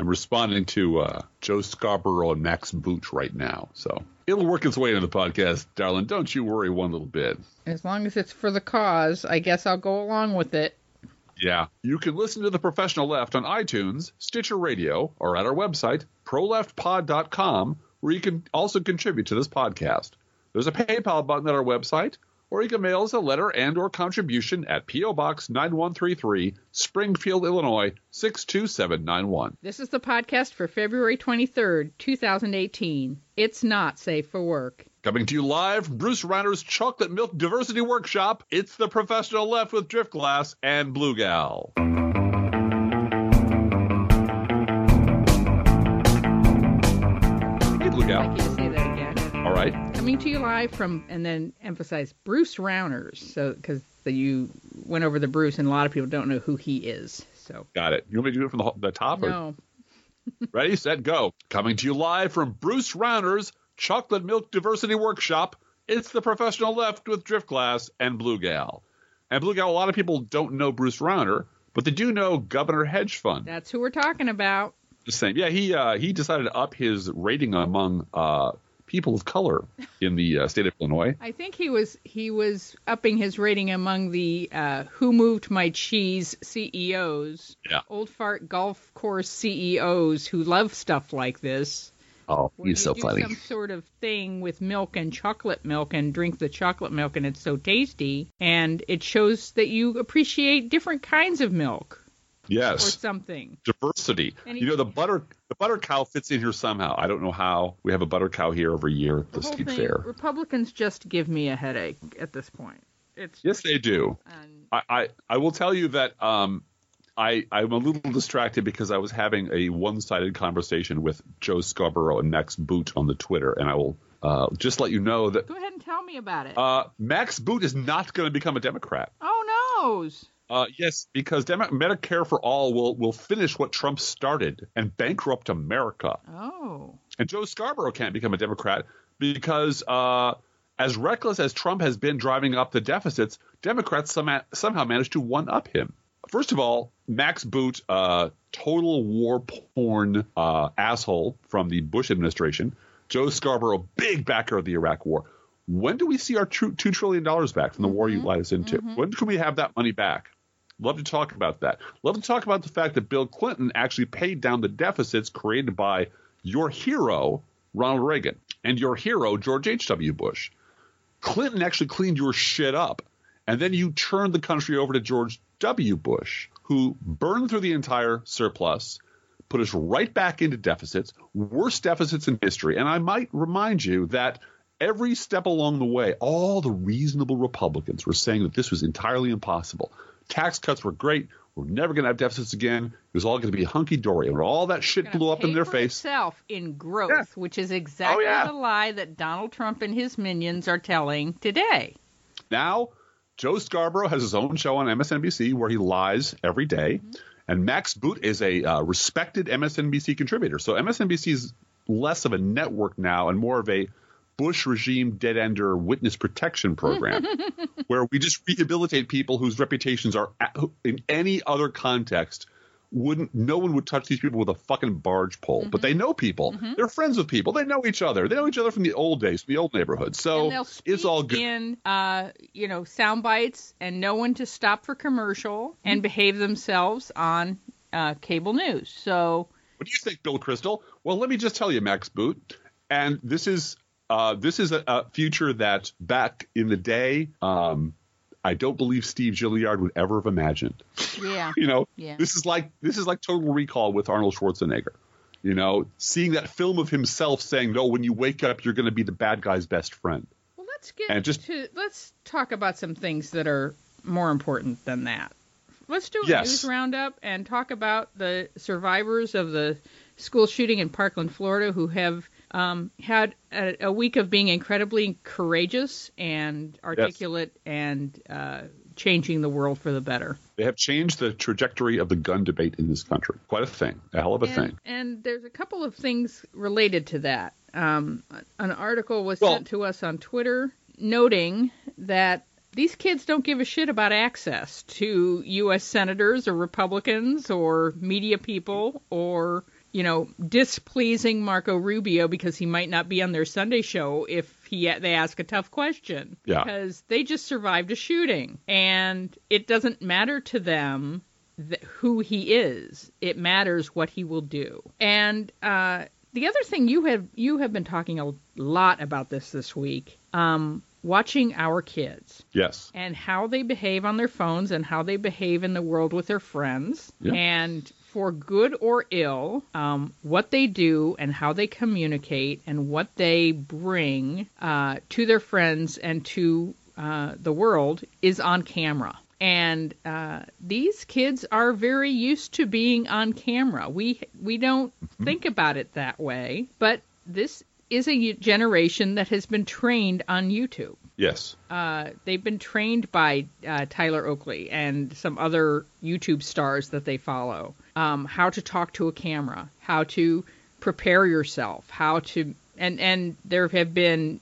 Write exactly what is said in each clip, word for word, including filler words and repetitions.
I'm responding to uh, Joe Scarborough and Max Boot right now. So it'll work its way into the podcast, darling. Don't you worry one little bit. As long as it's for the cause, I guess I'll go along with it. Yeah. You can listen to The Professional Left on iTunes, Stitcher Radio, or at our website, pro left pod dot com, where you can also contribute to this podcast. There's a PayPal button at our website, or you can mail us a letter and or contribution at P O. Box nine one three three, Springfield, Illinois, six two seven nine one. This is the podcast for February twenty-third, twenty eighteen. It's not safe for work. Coming to you live from Bruce Reiner's Chocolate Milk Diversity Workshop, it's The Professional Left with Driftglass and Blue Gal. Hey, Blue Gal. I'd like you to say that again. All right. Coming to you live from, and then emphasize, Bruce Rowners, so because you went over the Bruce, and a lot of people don't know who he is. So got it. You want me to do it from the, the top? No. Or? Ready, set, go. Coming to you live from Bruce Rowners Chocolate Milk Diversity Workshop, it's The Professional Left with Driftglass and Blue Gal. And Blue Gal, a lot of people don't know Bruce Rauner, but they do know Governor Hedge Fund. That's who we're talking about. The same. Yeah, he uh, he decided to up his rating among uh, people of color in the uh, state of Illinois. I think he was he was upping his rating among the uh, Who Moved My Cheese C E Os, yeah. old fart golf course C E Os who love stuff like this. Oh, he's so do funny. Some sort of thing with milk and chocolate milk and drink the chocolate milk and it's so tasty. And it shows that you appreciate different kinds of milk. Yes. Or something. Diversity. And you know, the butter the butter cow fits in here somehow. I don't know how. We have a butter cow here every year at the, the state thing, fair. Republicans just give me a headache at this point. It's yes, they do. And I, I, I will tell you that um, I, I'm a little distracted because I was having a one-sided conversation with Joe Scarborough and Max Boot on the Twitter, and I will uh, just let you know that... Go ahead and tell me about it. Uh, Max Boot is not going to become a Democrat. Oh, noes. Uh, yes, because Demo- Medicare for All will, will finish what Trump started and bankrupt America. Oh. And Joe Scarborough can't become a Democrat because uh, as reckless as Trump has been driving up the deficits, Democrats some- somehow managed to one-up him. First of all, Max Boot, uh, total war porn uh, asshole from the Bush administration. Joe Scarborough, big backer of the Iraq war. When do we see our two trillion dollars back from the mm-hmm. war you led us into? Mm-hmm. When can we have that money back? Love to talk about that. Love to talk about the fact that Bill Clinton actually paid down the deficits created by your hero, Ronald Reagan, and your hero, George H W. Bush. Clinton actually cleaned your shit up. And then you turned the country over to George W. Bush, who burned through the entire surplus, put us right back into deficits, worst deficits in history. And I might remind you that every step along the way, all the reasonable Republicans were saying that this was entirely impossible. Tax cuts were great. We're never going to have deficits again. It was all going to be hunky-dory. And when all that shit blew up in their face. Itself in growth, yeah. which is exactly oh, yeah. the lie that Donald Trump and his minions are telling today. Now, Joe Scarborough has his own show on M S N B C where he lies every day. Mm-hmm. And Max Boot is a uh, respected M S N B C contributor. So M S N B C is less of a network now and more of a Bush regime dead-ender witness protection program where we just rehabilitate people whose reputations are in any other context wouldn't no one would touch these people with a fucking barge pole. Mm-hmm. But they know people. Mm-hmm. They're friends with people. They know each other. They know each other from the old days, from the old neighborhood. So it's all good. In uh, you know, sound bites and know when to stop for commercial and mm-hmm. behave themselves on uh, cable news. So what do you think, Bill Kristol? Well, let me just tell you, Max Boot, and this is uh, this is a, a future that back in the day. Um, I don't believe Steve Gilliard would ever have imagined. Yeah. you know, yeah. this is like this is like Total Recall with Arnold Schwarzenegger. You know, seeing that film of himself saying, "No, when you wake up, you're going to be the bad guy's best friend." Well, let's get and just, to let's talk about some things that are more important than that. Let's do a yes. news roundup and talk about the survivors of the school shooting in Parkland, Florida, who have Um, had a, a week of being incredibly courageous and articulate yes. and uh, changing the world for the better. They have changed the trajectory of the gun debate in this country. Quite a thing. A hell of a and, thing. And there's a couple of things related to that. Um, an article was well, sent to us on Twitter noting that these kids don't give a shit about access to U S senators or Republicans or media people or you know, displeasing Marco Rubio because he might not be on their Sunday show if he they ask a tough question. Yeah. Because they just survived a shooting. And it doesn't matter to them th- who he is. It matters what he will do. And uh, the other thing, you have you have been talking a lot about this this week, um, watching our kids. Yes. And how they behave on their phones and how they behave in the world with their friends. Yeah. And for good or ill, um, what they do and how they communicate and what they bring uh, to their friends and to uh, the world is on camera. And uh, these kids are very used to being on camera. We we don't mm-hmm. think about it that way, but this is a generation that has been trained on YouTube. Yes. Uh, they've been trained by uh, Tyler Oakley and some other YouTube stars that they follow. Um, how to talk to a camera, how to prepare yourself, how to, and, and there have been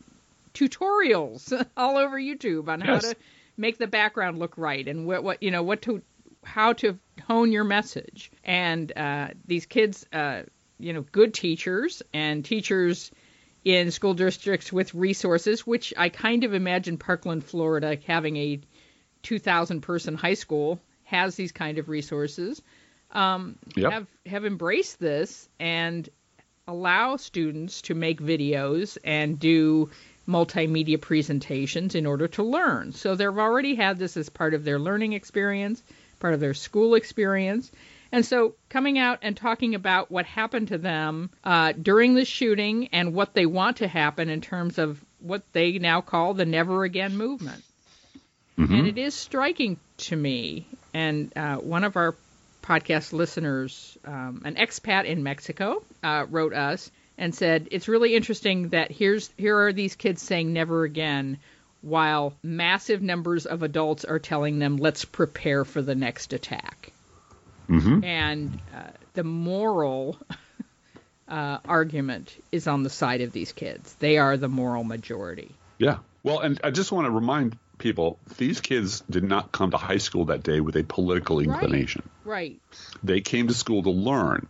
tutorials all over YouTube on how yes. to make the background look right and what, what, you know, what to, how to hone your message. And uh, these kids, uh, you know, good teachers and teachers in school districts with resources, which I kind of imagine Parkland, Florida, having a two thousand person high school has these kind of resources, um, yep. have have embraced this and allow students to make videos and do multimedia presentations in order to learn. So they've already had this as part of their learning experience, part of their school experience. And so coming out and talking about what happened to them uh, during the shooting and what they want to happen in terms of what they now call the Never Again movement. Mm-hmm. And it is striking to me, and uh, one of our podcast listeners, um, an expat in Mexico, uh, wrote us and said, it's really interesting that here's here are these kids saying never again, while massive numbers of adults are telling them, let's prepare for the next attack. Mm-hmm. And uh, the moral uh, argument is on the side of these kids. They are the moral majority. Yeah. Well, and I just want to remind people, these kids did not come to high school that day with a political inclination. Right. right. They came to school to learn.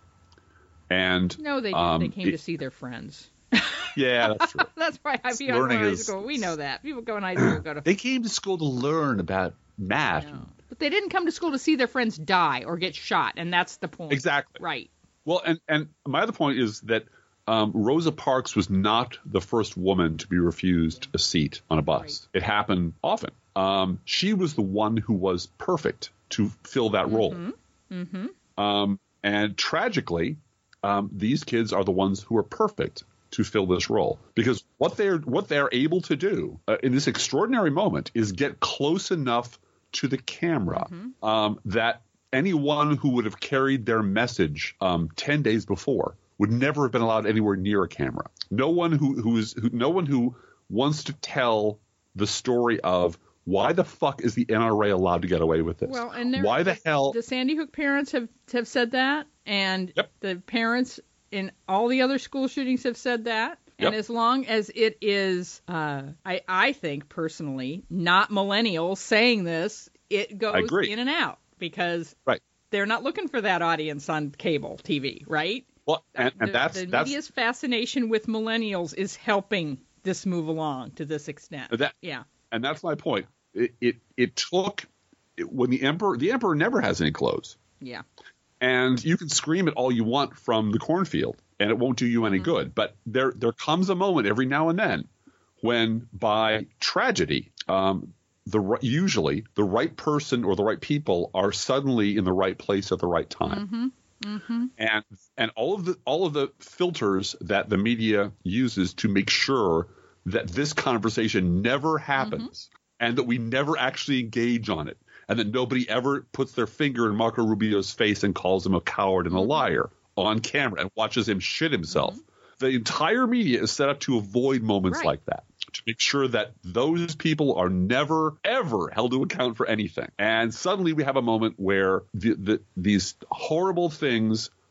And no, they um, they came it, to see their friends. Yeah, that's true. That's right. I mean, learning high is, school. We know that. People go in high school go to. They came to school to learn about math. But they didn't come to school to see their friends die or get shot, and that's the point. Exactly. Right. Well, and, and my other point is that um, Rosa Parks was not the first woman to be refused a seat on a bus. Right. It happened often. Um, she was the one who was perfect to fill that role. Mm-hmm. Mm-hmm. Um, and tragically, um, these kids are the ones who are perfect to fill this role, because what they're what they're able to do uh, in this extraordinary moment is get close enough to the camera mm-hmm. um, that anyone who would have carried their message um, ten days before would never have been allowed anywhere near a camera. No one who who is who, no one who wants to tell the story of why the fuck is the N R A allowed to get away with this? Well, and there, why the hell the Sandy Hook parents have have said that, and yep. the parents in all the other school shootings have said that. And yep. as long as it is, uh, I, I think personally, not millennials saying this, it goes in and out because right. they're not looking for that audience on cable T V, right? Well, and, and the, that's the that's, media's fascination with millennials is helping this move along to this extent. That, yeah, and that's my point. It it, it took it, when the emperor the emperor never has any clothes. Yeah. And you can scream it all you want from the cornfield, and it won't do you any mm-hmm. good. But there there comes a moment every now and then when, by tragedy, um, the usually the right person or the right people are suddenly in the right place at the right time. Mm-hmm. Mm-hmm. And and all of the all of the filters that the media uses to make sure that this conversation never happens mm-hmm. and that we never actually engage on it. And that nobody ever puts their finger in Marco Rubio's face and calls him a coward and a liar on camera and watches him shit himself. Mm-hmm. The entire media is set up to avoid moments right. like that, to make sure that those people are never, ever held to account for anything. And suddenly we have a moment where the, the, these horrible things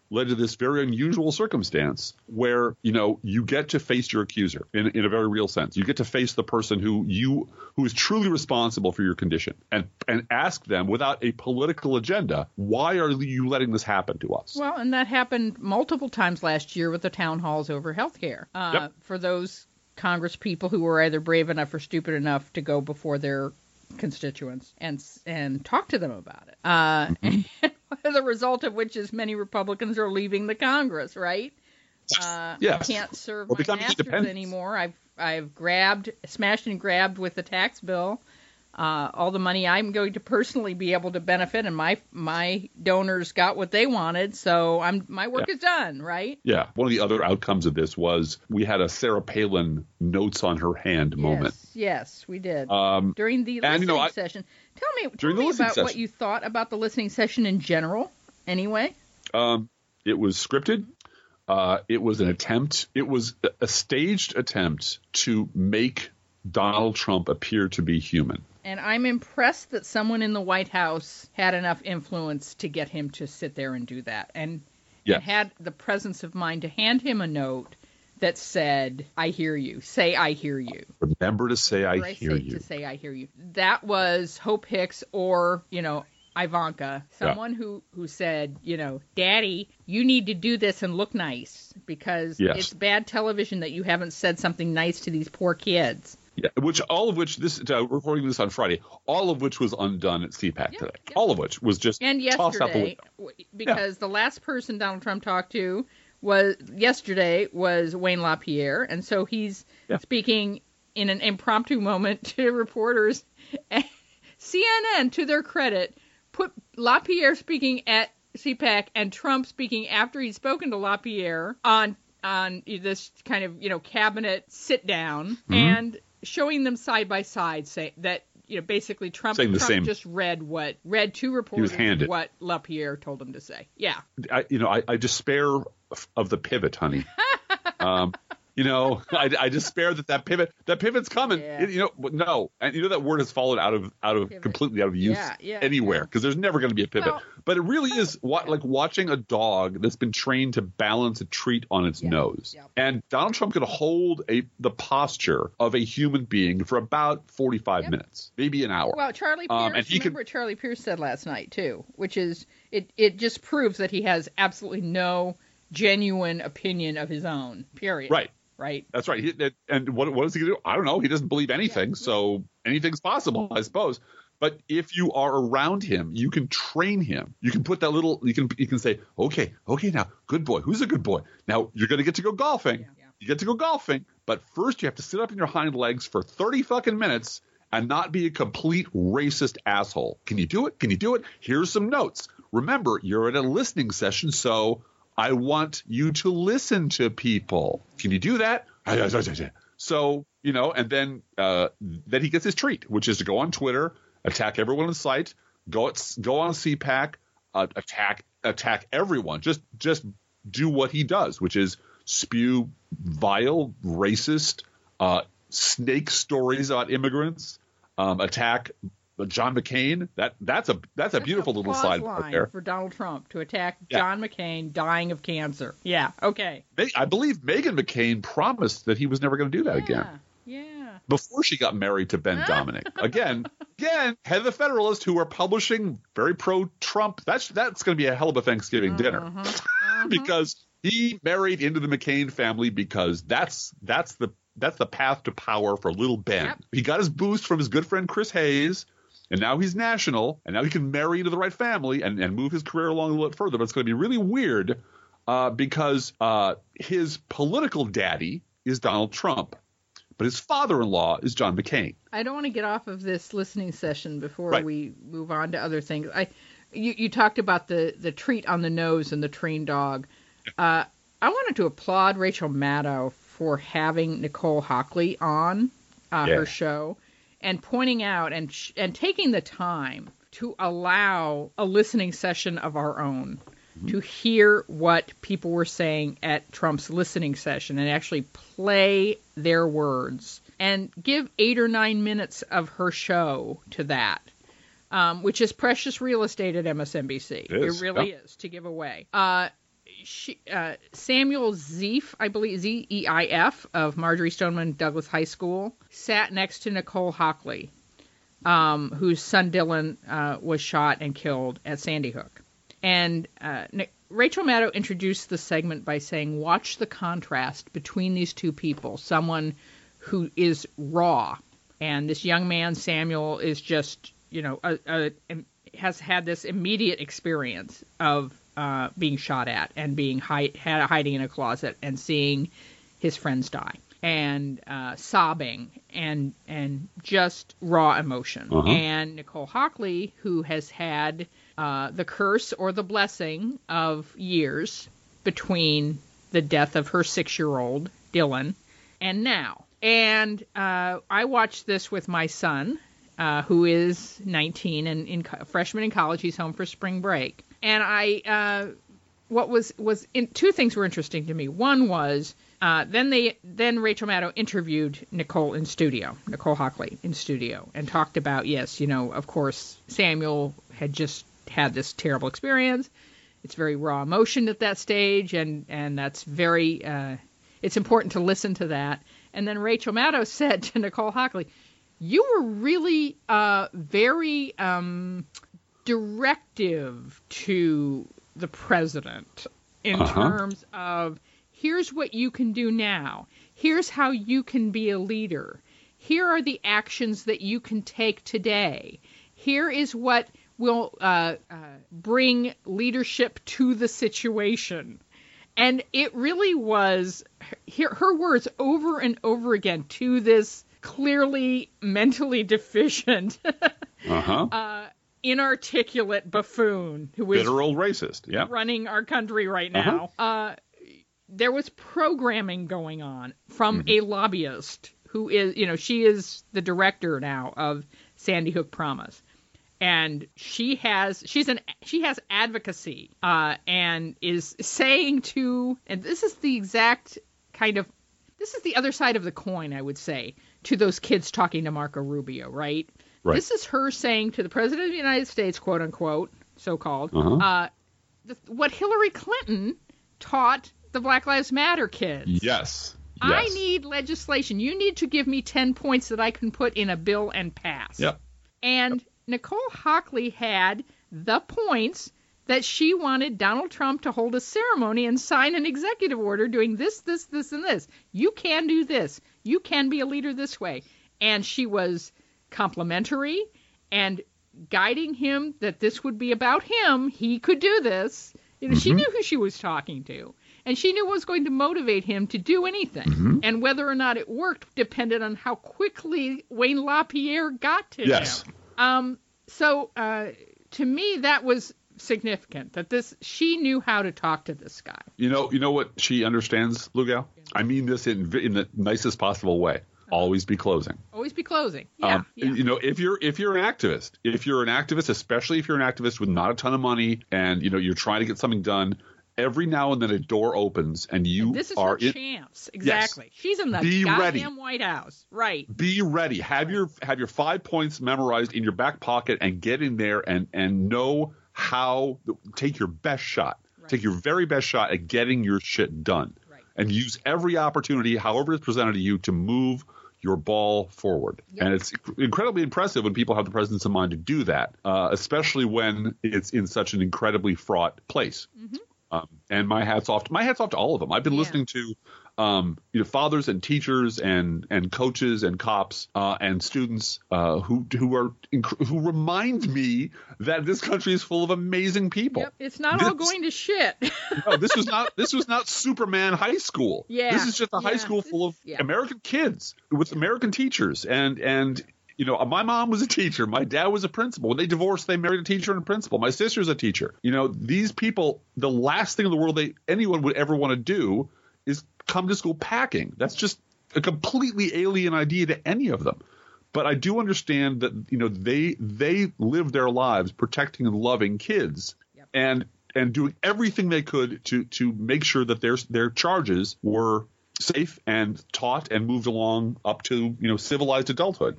led to this very unusual circumstance where, you know, you get to face your accuser in, in a very real sense. You get to face the person who you who is truly responsible for your condition and, and ask them without a political agenda, why are you letting this happen to us? Well, and that happened multiple times last year with the town halls over healthcare. Uh, yep. For those Congress people who were either brave enough or stupid enough to go before their constituents and and talk to them about it. Uh, mm-hmm. The result of which is many Republicans are leaving the Congress, right? Uh, yes. I can't serve well, my masters anymore. I've I've grabbed, smashed and grabbed with the tax bill. Uh, all the money I'm going to personally be able to benefit, and my my donors got what they wanted, so I'm my work yeah. is done, right? Yeah. One of the other outcomes of this was we had a Sarah Palin notes on her hand yes, moment. Yes, we did. Um, during the and, listening you know, I, session. Tell me, tell me about session. what you thought about the listening session in general, anyway. Um, it was scripted. Uh, it was an attempt. It was a staged attempt to make Donald Trump appear to be human. And I'm impressed that someone in the White House had enough influence to get him to sit there and do that. And, yes. and had the presence of mind to hand him a note that said, I hear you. Say, I hear you. Remember to say, I, I hear say, you. To say, I hear you. That was Hope Hicks or, you know, Ivanka, someone yeah. who, who said, you know, Daddy, you need to do this and look nice because yes. it's bad television that you haven't said something nice to these poor kids. Yeah, which all of which this uh, we're recording this on Friday, all of which was undone at C PAC yep, today. Yep. All of which was just and tossed out the yesterday, window. Because yeah. the last person Donald Trump talked to was yesterday was Wayne LaPierre, and so he's yeah. speaking in an impromptu moment to reporters. And C N N, to their credit, put LaPierre speaking at C PAC and Trump speaking after he'd spoken to LaPierre on on this kind of, you know, cabinet sit down mm-hmm. and showing them side by side, say that, you know, basically Trump, Saying the Trump same. just read what read to reporters what LaPierre told him to say. Yeah. I, you know, I, I despair of the pivot, honey. um, you know, I, I despair that that pivot that pivot's coming. Yeah. It, you know, no, and you know that word has fallen out of out of Pivot. completely out of use Yeah, yeah, anywhere because yeah. there's never going to be a pivot. Well, but it really is what, like watching a dog that's been trained to balance a treat on its yeah, nose. yeah. And Donald Trump could hold a the posture of a human being for about forty-five Yep. minutes, maybe an hour. Well, Charlie Pierce, um, and he remember could, what Charlie Pierce said last night, too, which is it, it just proves that he has absolutely no genuine opinion of his own, period. Right. Right. That's right. He, that, and what, what is he going to do? I don't know. He doesn't believe anything. Yeah. So anything's possible, I suppose. But if you are around him, you can train him. You can put that little, you can you can say, okay, okay, now, good boy. Who's a good boy? Now, you're going to get to go golfing. Yeah, yeah. You get to go golfing. But first, you have to sit up in your hind legs for thirty fucking minutes and not be a complete racist asshole. Can you do it? Can you do it? Here's some notes. Remember, you're at a listening session, so I want you to listen to people. Can you do that? So, you know, and then uh, then he gets his treat, which is to go on Twitter, attack everyone in sight, go at, go on C PAC, uh, attack attack everyone. Just just do what he does, which is spew vile, racist, uh, snake stories about immigrants, um, attack John McCain. That that's a that's a that's beautiful a little side line there for Donald Trump to attack yeah. John McCain dying of cancer. Yeah. Okay. I believe Meghan McCain promised that he was never going to do that yeah. again. Yeah. Before she got married to Ben Dominic. Again, again, head of the Federalist, who are publishing very pro-Trump. That's that's going to be a hell of a Thanksgiving uh-huh. dinner uh-huh. because he married into the McCain family because that's that's the that's the path to power for little Ben. Yep. He got his boost from his good friend Chris Hayes. And now he's national, and now he can marry into the right family and, and move his career along a little bit further. But it's going to be really weird uh, because uh, his political daddy is Donald Trump, but his father-in-law is John McCain. I don't want to get off of this listening session before right. we move on to other things. I, you, you talked about the, the treat on the nose and the trained dog. Uh, I wanted to applaud Rachel Maddow for having Nicole Hockley on uh, yeah. her show. And pointing out and sh- and taking the time to allow a listening session of our own mm-hmm. to hear what people were saying at Trump's listening session and actually play their words and give eight or nine minutes of her show to that, um, which is precious real estate at M S N B C. It, is. it really yeah. is to give away. Uh, she, uh, Samuel Zeif, I believe, Z E I F, of Marjory Stoneman Douglas High School, sat next to Nicole Hockley, um, whose son Dylan uh, was shot and killed at Sandy Hook. And uh, Rachel Maddow introduced the segment by saying, watch the contrast between these two people, someone who is raw. And this young man, Samuel, is just, you know, a, a, has had this immediate experience of uh, being shot at and being hide, hiding in a closet and seeing his friends die and uh, sobbing and and just raw emotion. Uh-huh. And Nicole Hockley, who has had uh, the curse or the blessing of years between the death of her six-year-old, Dylan, and now. And uh, I watched this with my son, uh, who is nineteen and in co- freshman in college. He's home for spring break. And I, uh, what was was in, two things were interesting to me. One was uh, then they then Rachel Maddow interviewed Nicole in studio, Nicole Hockley in studio, and talked about yes, you know, of course Samuel had just had this terrible experience. It's very raw emotion at that stage, and and that's very. Uh, it's important to listen to that. And then Rachel Maddow said to Nicole Hockley, you were really uh, very um, directive to the president in uh-huh. terms of here's what you can do now. Here's how you can be a leader. Here are the actions that you can take today. Here is what will uh, uh, bring leadership to the situation. And it really was her, her words over and over again to this clearly mentally deficient, uh-huh. uh, inarticulate buffoon who is bitter old racist, yeah, running our country right now. Uh-huh. Uh, there was programming going on from mm-hmm. a lobbyist who is, you know, she is the director now of Sandy Hook Promise. And she has she's an she has advocacy uh, and is saying to, and this is the exact kind of this is the other side of the coin, I would say, to those kids talking to Marco Rubio, right? Right. This is her saying to the president of the United States, quote unquote, so called, uh-huh. uh, the, what Hillary Clinton taught the Black Lives Matter kids. Yes. Yes. I need legislation. You need to give me ten points that I can put in a bill and pass. Yep. And yep. Nicole Hockley had the points that she wanted Donald Trump to hold a ceremony and sign an executive order doing this, this, this, and this. You can do this. You can be a leader this way. And she was complimentary and guiding him that this would be about him. He could do this. You know, mm-hmm. She knew who she was talking to. And she knew what was going to motivate him to do anything. Mm-hmm. And whether or not it worked depended on how quickly Wayne LaPierre got to yes. him. Um, so uh, to me, that was significant that this she knew how to talk to this guy. You know, you know what she understands, Lugal? I mean this in in the nicest possible way. Always be closing. Always be closing. Yeah, um, yeah. You know, if you're if you're an activist, if you're an activist, especially if you're an activist with not a ton of money and you know you're trying to get something done. Every now and then a door opens and you and this is are her in, chance. Exactly. Yes. She's in the Be goddamn ready. White House. Right. Be ready. Have right. your have your five points memorized in your back pocket and get in there and and know how take your best shot. Right. Take your very best shot at getting your shit done. Right. And use every opportunity, however it's presented to you, to move your ball forward. Yep. And it's incredibly impressive when people have the presence of mind to do that, uh, especially when it's in such an incredibly fraught place. Mm-hmm. Um, and my hat's off to, my hat's off to all of them. I've been yeah. listening to um, you know, fathers and teachers and, and coaches and cops uh, and students uh, who who are inc- who remind me that this country is full of amazing people. Yep. It's not this, all going to shit. no, this was not this was not Superman High School. Yeah. This is just a yeah. high school full of yeah. American kids with American teachers and and. You know, my mom was a teacher. My dad was a principal. When they divorced, they married a teacher and a principal. My sister's a teacher. You know, these people, the last thing in the world they anyone would ever want to do is come to school packing. That's just a completely alien idea to any of them. But I do understand that, you know, they they live their lives protecting and loving kids yep. and and doing everything they could to to make sure that their their charges were safe and taught and moved along up to, you know, civilized adulthood.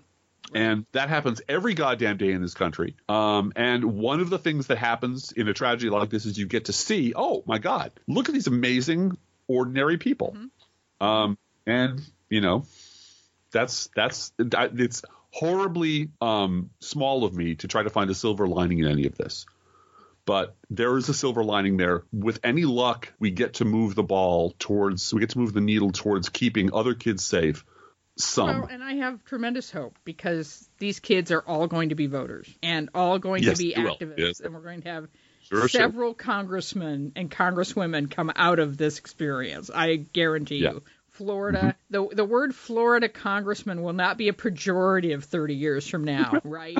And that happens every goddamn day in this country. Um, and one of the things that happens in a tragedy like this is you get to see, oh, my God, look at these amazing, ordinary people. Mm-hmm. Um, and, you know, that's that's it's horribly um, small of me to try to find a silver lining in any of this. But there is a silver lining there. With any luck, we get to move the ball towards, we get to move the needle towards keeping other kids safe. Some. Well, and I have tremendous hope because these kids are all going to be voters and all going yes, to be activists. Yes. And we're going to have sure, several sure. congressmen and congresswomen come out of this experience. I guarantee yeah. you. Florida, mm-hmm. the the word Florida congressman will not be a pejorative thirty years from now, right?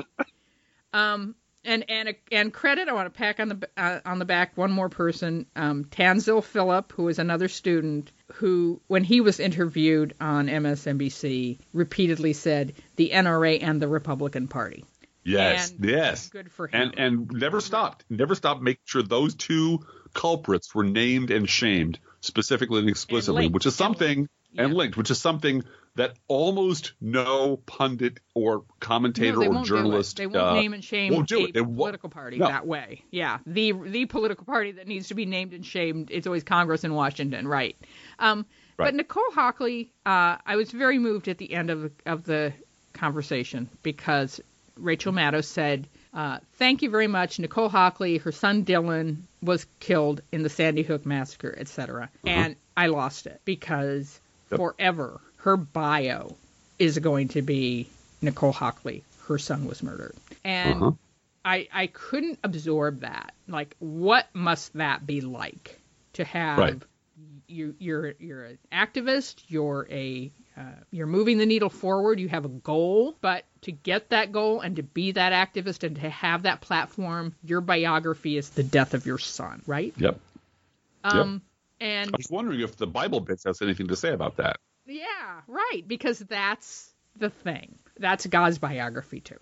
um, and and and credit, I want to pack on the uh, on the back one more person, um, Tanzil Phillip, who is another student who, when he was interviewed on M S N B C, repeatedly said the N R A and the Republican Party. Yes, and yes. Good for him. And and never stopped, never stopped making sure those two culprits were named and shamed specifically and explicitly, and which is something, and, yeah. and linked, which is something that almost no pundit or commentator no, or journalist they won't uh, name and shame won't do a it. They political won't. party no. that way. Yeah, the the political party that needs to be named and shamed is always Congress in Washington, right? Um, right. But Nicole Hockley, uh, I was very moved at the end of of the conversation because Rachel Maddow said, uh, thank you very much. Nicole Hockley, her son Dylan was killed in the Sandy Hook massacre, et cetera. Uh-huh. And I lost it because yep. forever her bio is going to be Nicole Hockley, her son was murdered. And uh-huh. I I couldn't absorb that. Like, what must that be like to have right. you you're you're an activist, you're a Uh, you're moving the needle forward. You have a goal, but to get that goal and to be that activist and to have that platform, your biography is the death of your son, right? Yep. Um, yep. And I was wondering if the Bible bits has anything to say about that. Yeah, right. Because that's the thing. That's God's biography too.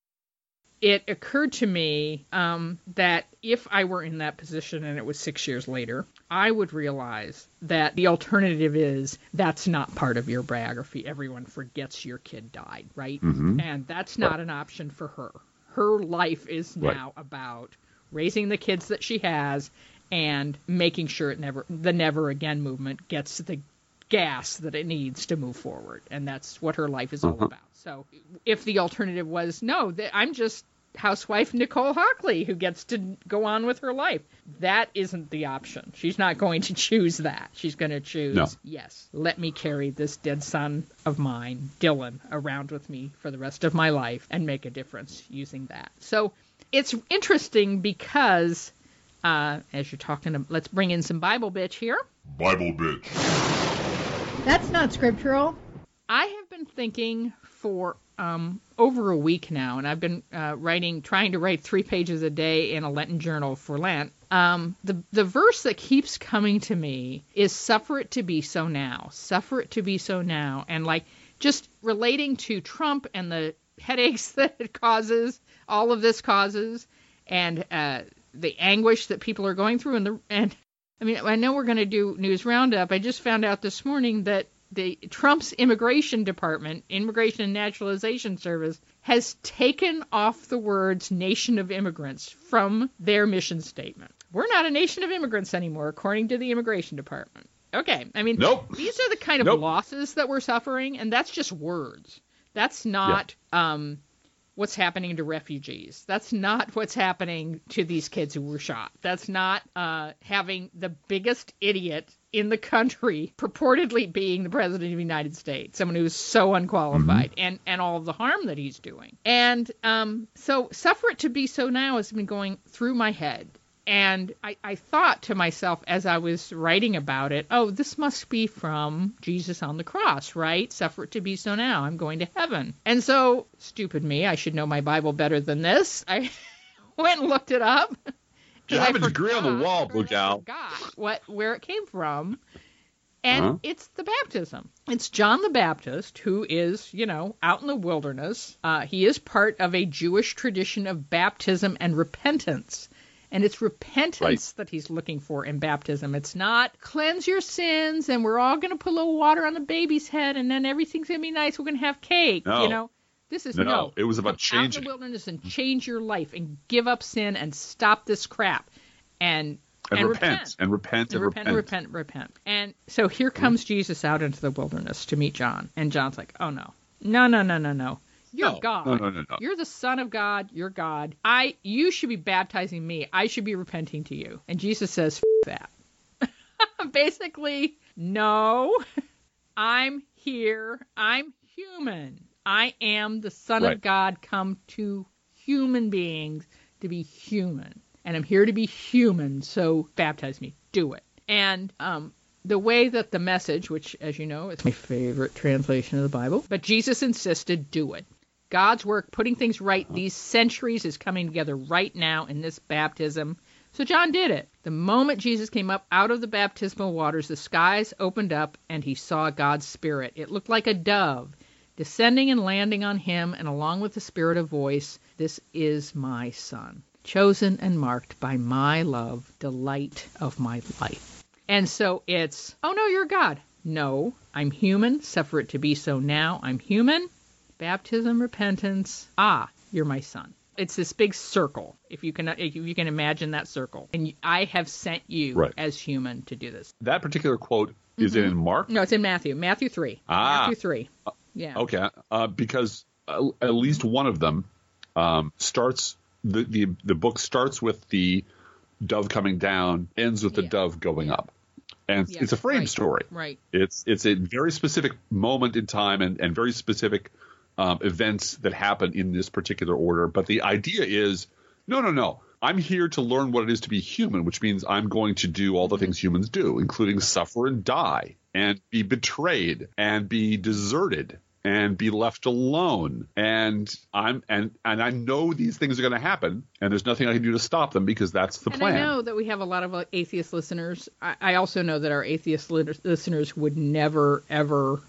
It occurred to me um, that if I were in that position and it was six years later, I would realize that the alternative is that's not part of your biography. Everyone forgets your kid died, right? Mm-hmm. And that's not right. an option for her. Her life is now right. about raising the kids that she has and making sure it never the Never Again movement gets the gas that it needs to move forward. And that's what her life is uh-huh. all about. So if the alternative was, no, th- I'm just housewife Nicole Hockley who gets to go on with her life, that isn't the option. She's not going to choose that. She's going to choose, no. yes, let me carry this dead son of mine, Dylan, around with me for the rest of my life and make a difference using that. So it's interesting because, uh, as you're talking, to, let's bring in some Bible bitch here. Bible bitch. That's not scriptural. I have been thinking for um, over a week now, and I've been uh, writing, trying to write three pages a day in a Lenten journal for Lent. Um, the the verse that keeps coming to me is "Suffer it to be so now." Suffer it to be so now, and like just relating to Trump and the headaches that it causes, all of this causes, and uh, the anguish that people are going through, and the and I mean, I know we're going to do News Roundup. I just found out this morning that the Trump's immigration department, Immigration and Naturalization Service, has taken off the words nation of immigrants from their mission statement. We're not a nation of immigrants anymore, according to the immigration department. Okay. I mean, nope. These are the kind of nope. losses that we're suffering, and that's just words. That's not yeah. um, what's happening to refugees. That's not what's happening to these kids who were shot. That's not uh, having the biggest idiot in the country purportedly being the president of the United States, someone who's so unqualified, mm-hmm. and, and all of the harm that he's doing. And um, so Suffer It to Be So Now has been going through my head. And I, I thought to myself as I was writing about it, oh, this must be from Jesus on the cross, right? Suffer it to be so now. I'm going to heaven. And so, stupid me, I should know my Bible better than this. I went and looked it up. You have a degree on the wall, Blue Gal. I forgot what, where it came from. And uh-huh. it's the baptism. It's John the Baptist, who is, you know, out in the wilderness. Uh, he is part of a Jewish tradition of baptism and repentance. And it's repentance right. that he's looking for in baptism. It's not cleanse your sins and we're all going to put a little water on the baby's head and then everything's going to be nice. We're going to have cake. No. You know, This is no. no. It was about Come changing. out in the wilderness and change your life and give up sin and stop this crap and and, and repent, repent and repent and and repent, repent, repent. And so here comes Jesus out into the wilderness to meet John, and John's like, "Oh no, no, no, no, no, no! You're No, God. no, no, no, no. You're the Son of God. You're God. I, you should be baptizing me. I should be repenting to you." And Jesus says, "F that." Basically, no. I'm here. I'm human. I am the Son Right. of God come to human beings to be human. And I'm here to be human, so baptize me. Do it. And um, the way that the Message, which, as you know, is my favorite translation of the Bible, but Jesus insisted, do it. God's work, putting things right these centuries, is coming together right now in this baptism. So John did it. The moment Jesus came up out of the baptismal waters, the skies opened up, and he saw God's Spirit. It looked like a dove, descending and landing on him, and along with the Spirit of voice, "This is my Son, chosen and marked by my love, delight of my life." And so it's, oh no, you're God. No, I'm human. Suffer it to be so now. I'm human. Baptism, repentance. Ah, you're my Son. It's this big circle, if you can if you can imagine that circle. And I have sent you Right. as human to do this. That particular quote is it in Mark? No, it's in Matthew. Matthew three. Ah. Matthew three. Yeah. Okay, uh, because uh, at least one of them um, starts the, the the book starts with the dove coming down, ends with the Yeah. dove going up, and Yeah, it's a frame right. story. Right. It's it's a very specific moment in time and, and very specific um, events that happen in this particular order. But the idea is, no, no, no. I'm here to learn what it is to be human, which means I'm going to do all the things humans do, including suffer and die and be betrayed and be deserted and be left alone. And I'm and and I know these things are going to happen, and there's nothing I can do to stop them because that's the And plan. I know that we have a lot of uh, atheist listeners. I, I also know that our atheist li- listeners would never, ever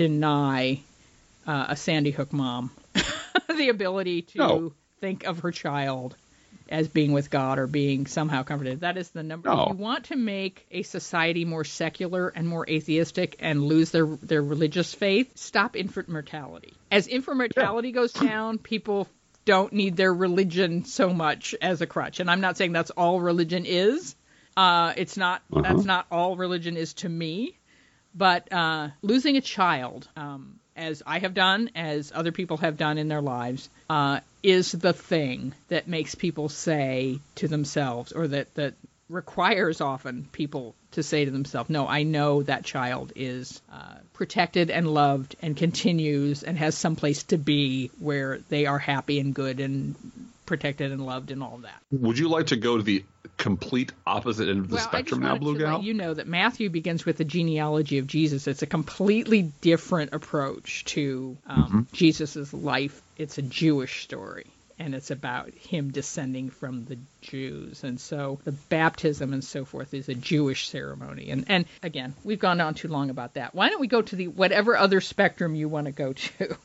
deny uh, a Sandy Hook mom the ability to No. think of her child as being with God or being somehow comforted. That is the number. No. If you want to make a society more secular and more atheistic and lose their, their religious faith, stop infant mortality. As infant mortality goes down, people don't need their religion so much as a crutch. And I'm not saying that's all religion is. Uh, it's not. Uh-huh. That's not all religion is to me. But uh, losing a child, um, as I have done, as other people have done in their lives, uh, is the thing that makes people say to themselves, or that, that requires often people to say to themselves, no, I know that child is uh, protected and loved and continues and has someplace to be where they are happy and good and protected and loved and all that. Would you like to go to the complete opposite end of the Well, spectrum I now, just Blue wanted to Gal? let you know that Matthew begins with the genealogy of Jesus. It's a completely different approach to um, Mm-hmm. Jesus' life. It's a Jewish story, and it's about him descending from the Jews. And so the baptism and so forth is a Jewish ceremony. And, and again, we've gone on too long about that. Why don't we go to the whatever other spectrum you want to go to?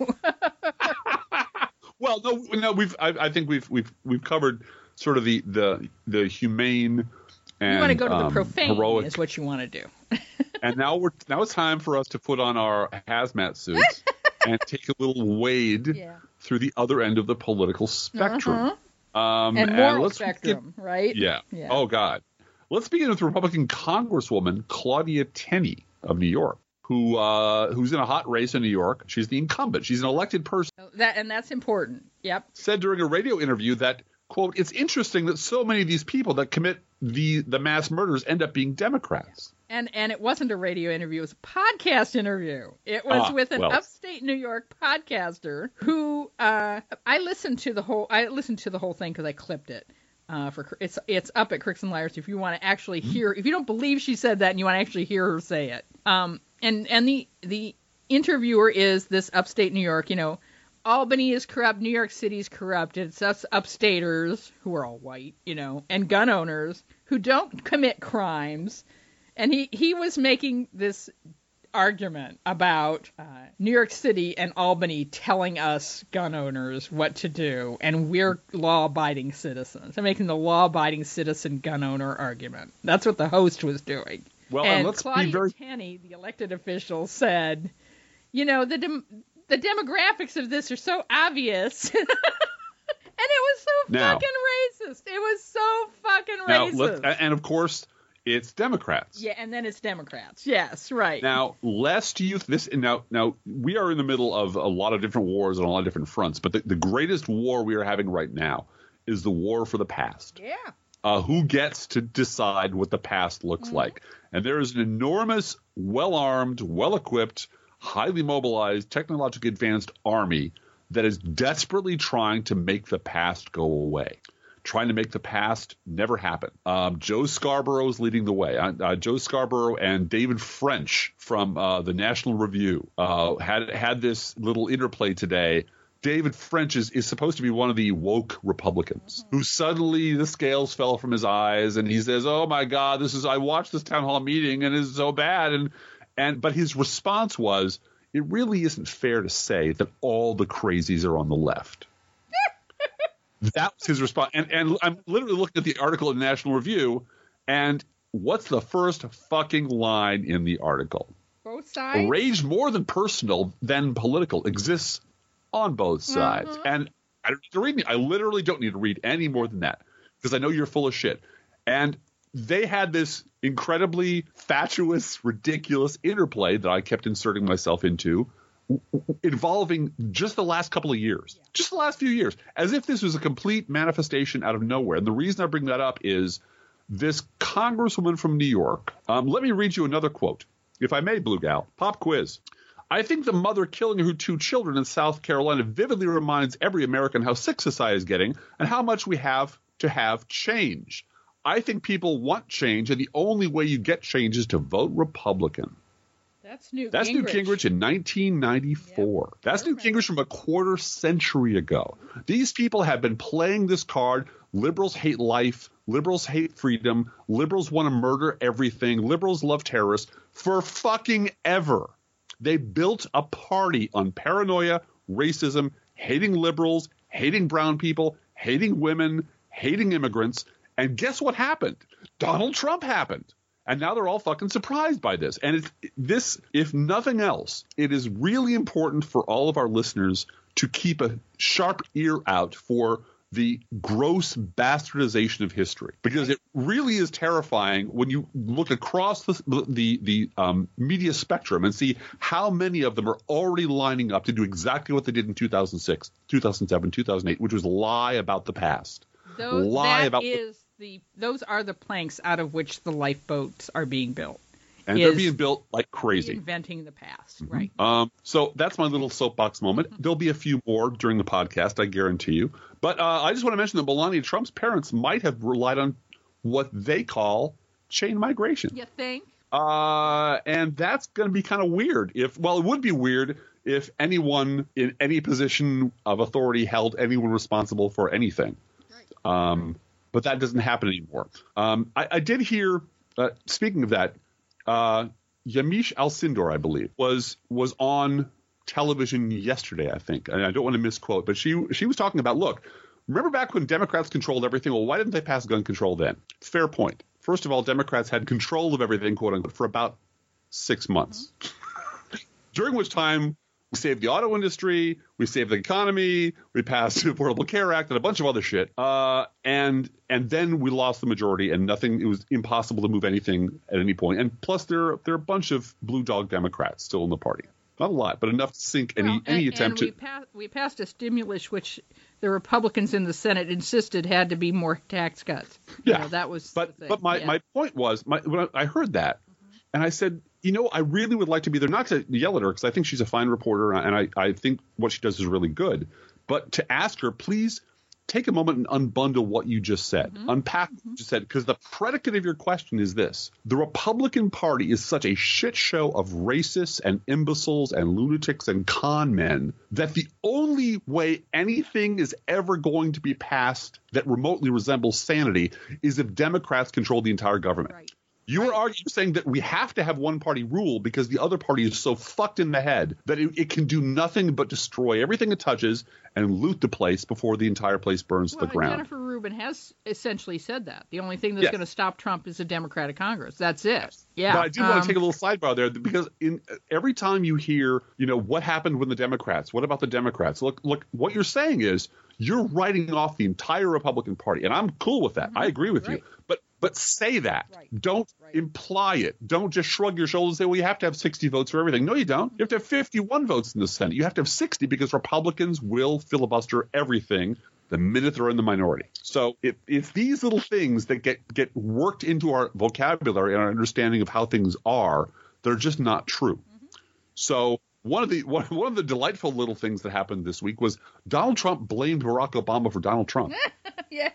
Well, no, no, we've. I, I think we've we've we've covered sort of the the the humane and you want to go to the um, profane heroic, is what you want to do. and now we're now it's time for us to put on our hazmat suits and take a little wade Yeah. through the other end of the political spectrum. Um, And moral let's spectrum, right? Yeah. Yeah. Oh God. Let's begin with Republican Congresswoman Claudia Tenney of New York, who uh, who's in a hot race in New York. She's the incumbent. She's an elected person. That and that's important. Yep. Said during a radio interview that, quote, it's interesting that so many of these people that commit the the mass murders end up being Democrats. And and it wasn't a radio interview, it was a podcast interview. It was Ah, with an well. upstate New York podcaster who uh, I listened to the whole I listened to the whole thing because I clipped it. Uh, for it's it's up at Crooks and Liars if you want to actually hear, if you don't believe she said that and you want to actually hear her say it. Um and and the the interviewer is this upstate New York, you know, Albany is corrupt, New York City's corrupt. It's us upstaters who are all white, you know, and gun owners who don't commit crimes. And he, he was making this argument about uh, New York City and Albany telling us gun owners what to do, and we're law-abiding citizens. I'm making the law-abiding citizen gun owner argument. That's what the host was doing. Well, and and let's be Claudia very- Tenney, the elected official, said, you know, the dem- the demographics of this are so obvious. And it was so now, fucking racist. It was so fucking now, racist. Let, and of course, it's Democrats. Yeah, and then it's Democrats. Yes, right. Now, lest you this now now we are in the middle of a lot of different wars on a lot of different fronts, but the, the greatest war we are having right now is the war for the past. Yeah. Uh, who gets to decide what the past looks mm-hmm. like? And there is an enormous, well-armed, well-equipped, highly mobilized, technologically advanced army that is desperately trying to make the past go away, trying to make the past never happen. Um, Joe Scarborough is leading the way. Uh, uh, Joe Scarborough and David French from uh, the National Review uh, had had this little interplay today. David French is, is supposed to be one of the woke Republicans mm-hmm. who suddenly the scales fell from his eyes and he says, oh, my God, this is I watched this town hall meeting and it's so bad. And and but his response was, it really isn't fair to say that all the crazies are on the left. That was his response. And, and I'm literally looking at the article in the National Review, and what's the first fucking line in the article? Both sides? Rage more than personal than political exists on both sides. Uh-huh. And I don't need to read. I literally don't need to read any more than that because I know you're full of shit. And they had this incredibly fatuous, ridiculous interplay that I kept inserting myself into, involving just the last couple of years, yeah. just the last few years, as if this was a complete manifestation out of nowhere. And the reason I bring that up is this congresswoman from New York. Um, let me read you another quote, if I may, Blue Gal. Pop quiz. I think the mother killing her two children in South Carolina vividly reminds every American how sick society is getting and how much we have to have change. I think people want change, and the only way you get change is to vote Republican. That's Newt That's Gingrich. Newt Gingrich in nineteen ninety-four. Yep. That's Newt Gingrich from a quarter century ago. These people have been playing this card. Liberals hate life. Liberals hate freedom. Liberals want to murder everything. Liberals love terrorists for fucking ever. They built a party on paranoia, racism, hating liberals, hating brown people, hating women, hating immigrants. And guess what happened? Donald Trump happened. And now they're all fucking surprised by this. And it's this, if nothing else, it is really important for all of our listeners to keep a sharp ear out for the gross bastardization of history, because it really is terrifying when you look across the the, the um, media spectrum and see how many of them are already lining up to do exactly what they did in two thousand six, two thousand seven, two thousand eight, which was lie about the past. Those, lie that about is the those are the planks out of which the lifeboats are being built. And they're being built like crazy. Inventing the past, mm-hmm. right. Um, so that's my little soapbox moment. Mm-hmm. There'll be a few more during the podcast, I guarantee you. But uh, I just want to mention that Melania Trump's parents might have relied on what they call chain migration. You think? Uh, and that's going to be kind of weird. If Well, it would be weird if anyone in any position of authority held anyone responsible for anything. Right. Um, but that doesn't happen anymore. Um, I, I did hear, uh, speaking of that, Uh, Yamiche Alcindor, I believe, was was on television yesterday, I think. And I don't want to misquote, but she she was talking about, look, remember back when Democrats controlled everything? Well, why didn't they pass gun control then? Fair point. First of all, Democrats had control of everything, quote unquote, for about six months, mm-hmm. during which time we saved the auto industry, we saved the economy, we passed the Affordable Care Act, and a bunch of other shit. Uh, and and then we lost the majority, and nothing. It was impossible to move anything at any point. And plus, there there are a bunch of blue dog Democrats still in the party. Not a lot, but enough to sink any well, any and, attempt and we to. Passed, we passed a stimulus which the Republicans in the Senate insisted had to be more tax cuts. Yeah, you know, that was. But the thing. but my, yeah. my point was, my, when I heard that, mm-hmm. and I said, you know, I really would like to be there, not to yell at her, because I think she's a fine reporter, and I, I think what she does is really good, but to ask her, please take a moment and unbundle what you just said, mm-hmm. unpack what you just said, because the predicate of your question is this. The Republican Party is such a shit show of racists and imbeciles and lunatics and con men that the only way anything is ever going to be passed that remotely resembles sanity is if Democrats control the entire government. Right. You were arguing, saying that we have to have one party rule because the other party is so fucked in the head that it, it can do nothing but destroy everything it touches and loot the place before the entire place burns well, to the ground. Jennifer Rubin has essentially said that. The only thing that's yes. going to stop Trump is a Democratic Congress. That's it. Yes. Yeah. But I do um, want to take a little sidebar there because in every time you hear, you know, what happened with the Democrats, what about the Democrats? Look, look, what you're saying is you're writing off the entire Republican Party, and I'm cool with that. Mm-hmm. I agree with right. you. But but say that. Right. Don't right. imply it. Don't just shrug your shoulders and say, well, you have to have sixty votes for everything. No, you don't. You have to have fifty-one votes in the Senate. You have to have sixty because Republicans will filibuster everything the minute they're in the minority. So it, it's these little things that get, get worked into our vocabulary and our understanding of how things are. They're just not true. Mm-hmm. So one of the one, one of the delightful little things that happened this week was Donald Trump blamed Barack Obama for Donald Trump. yeah.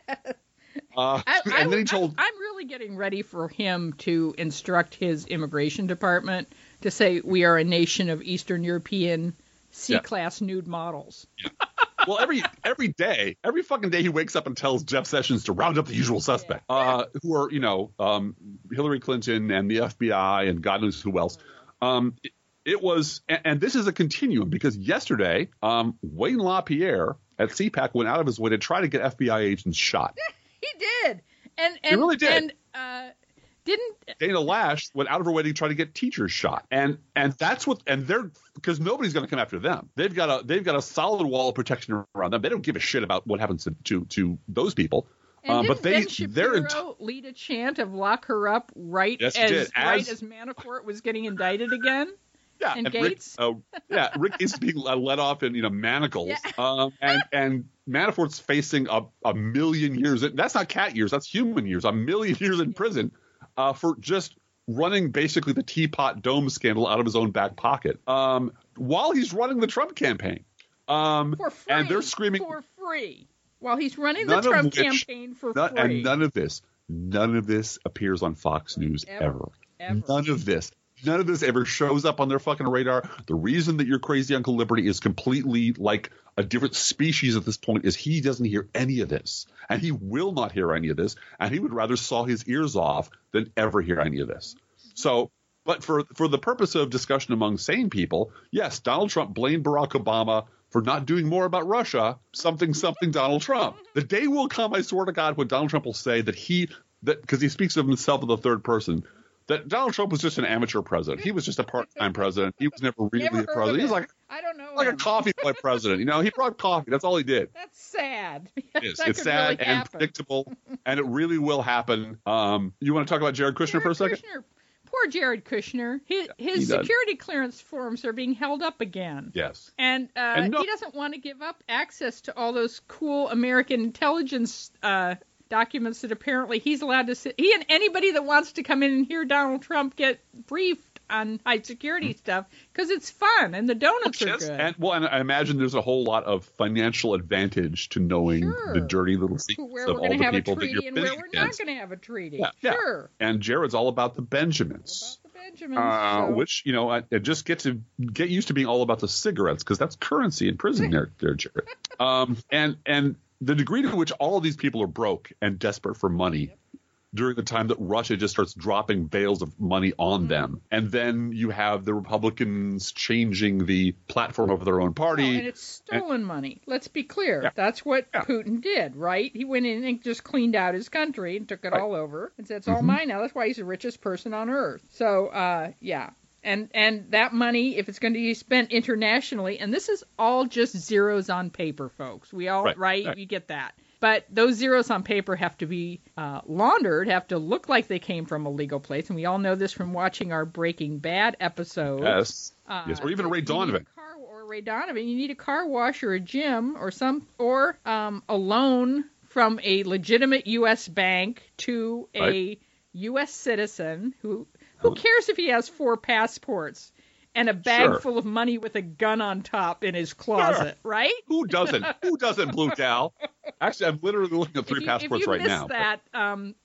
Uh, I, I, and then he told, I'm really getting ready for him to instruct his immigration department to say we are a nation of Eastern European C-class yeah. nude models. Yeah. Well, every every day, every fucking day he wakes up and tells Jeff Sessions to round up the usual suspect, yeah. uh, who are, you know, um, Hillary Clinton and the F B I and God knows who else. Um, it, it was, and, and this is a continuum because yesterday, um, Wayne LaPierre at CPAC went out of his way to try to get F B I agents shot. He did. And, and, he really did. And, uh, didn't Dana Lash went out of her way to try to get teachers shot, and and that's what and they're because nobody's going to come after them. They've got a they've got a solid wall of protection around them. They don't give a shit about what happens to to, to those people. And um, didn't but they Ben Shapiro they're lead a chant of lock her up right yes, as, as right as Manafort was getting indicted again. Yeah, and, and Gates. Rick, uh, yeah, Rick is being let off in you know manacles, yeah. um, and and Manafort's facing a, a million years. That's not cat years. That's human years. A million years in prison uh, for just running basically the Teapot Dome scandal out of his own back pocket um, while he's running the Trump campaign. Um, for free. And they're screaming for free while he's running the Trump which, campaign for none, free. And none of this, none of this appears on Fox News ever. ever. ever. None of this. None of this ever shows up on their fucking radar. The reason that your crazy Uncle Liberty is completely like a different species at this point is he doesn't hear any of this. And he will not hear any of this. And he would rather saw his ears off than ever hear any of this. So, but for, for the purpose of discussion among sane people, yes, Donald Trump blamed Barack Obama for not doing more about Russia, something, something Donald Trump. The day will come, I swear to God, when Donald Trump will say that he, that because he speaks of himself in the third person, that Donald Trump was just an amateur president. He was just a part-time president. He was never really never a president. He was like, I don't know like him. a coffee boy president. You know, he brought coffee. That's all he did. That's sad. It is. That It's could sad really and happen. predictable, and it really will happen. Um, you want to talk about Jared Kushner Jared for a second? Kushner. Poor Jared Kushner. His, his he security clearance forms are being held up again. Yes. And, uh, And no- he doesn't want to give up access to all those cool American intelligence uh, documents that apparently he's allowed to sit. He and anybody that wants to come in and hear Donald Trump get briefed on high security mm-hmm. stuff because it's fun and the donuts well, are yes, good. And, well, and I imagine there's a whole lot of financial advantage to knowing sure. the dirty little secrets where of we're all gonna the have people a that treaty you're and bidding where we're against. not going to have a treaty. Yeah, sure. Yeah. And Jared's all about the Benjamins. All about the Benjamins. Uh, so. Which, you know, I, I just get to get used to being all about the cigarettes because that's currency in prison there, there Jared. Um, and, and the degree to which all of these people are broke and desperate for money yep. during the time that Russia just starts dropping bales of money on mm-hmm. them. And then you have the Republicans changing the platform of their own party. Oh, and it's stolen and, money. Let's be clear. Yeah. That's what yeah. Putin did, right? He went in and just cleaned out his country and took it right. all over and said, it's mm-hmm. all mine now. That's why he's the richest person on earth. So, uh, yeah. And and that money, if it's going to be spent internationally, and this is all just zeros on paper, folks. We all, right? right? right. You get that. But those zeros on paper have to be uh, laundered, have to look like they came from a legal place. And we all know this from watching our Breaking Bad episode. Yes. Uh, yes. Or even Ray Donovan. Car, or Ray Donovan. You need a car wash or a gym or some or um, a loan from a legitimate U S bank to a right. U S citizen who who cares if he has four passports and a bag sure. full of money with a gun on top in his closet, sure. right? Who doesn't? Who doesn't, Blue Cal? Actually, I'm literally looking at three if you, passports if you right missed now. that, um,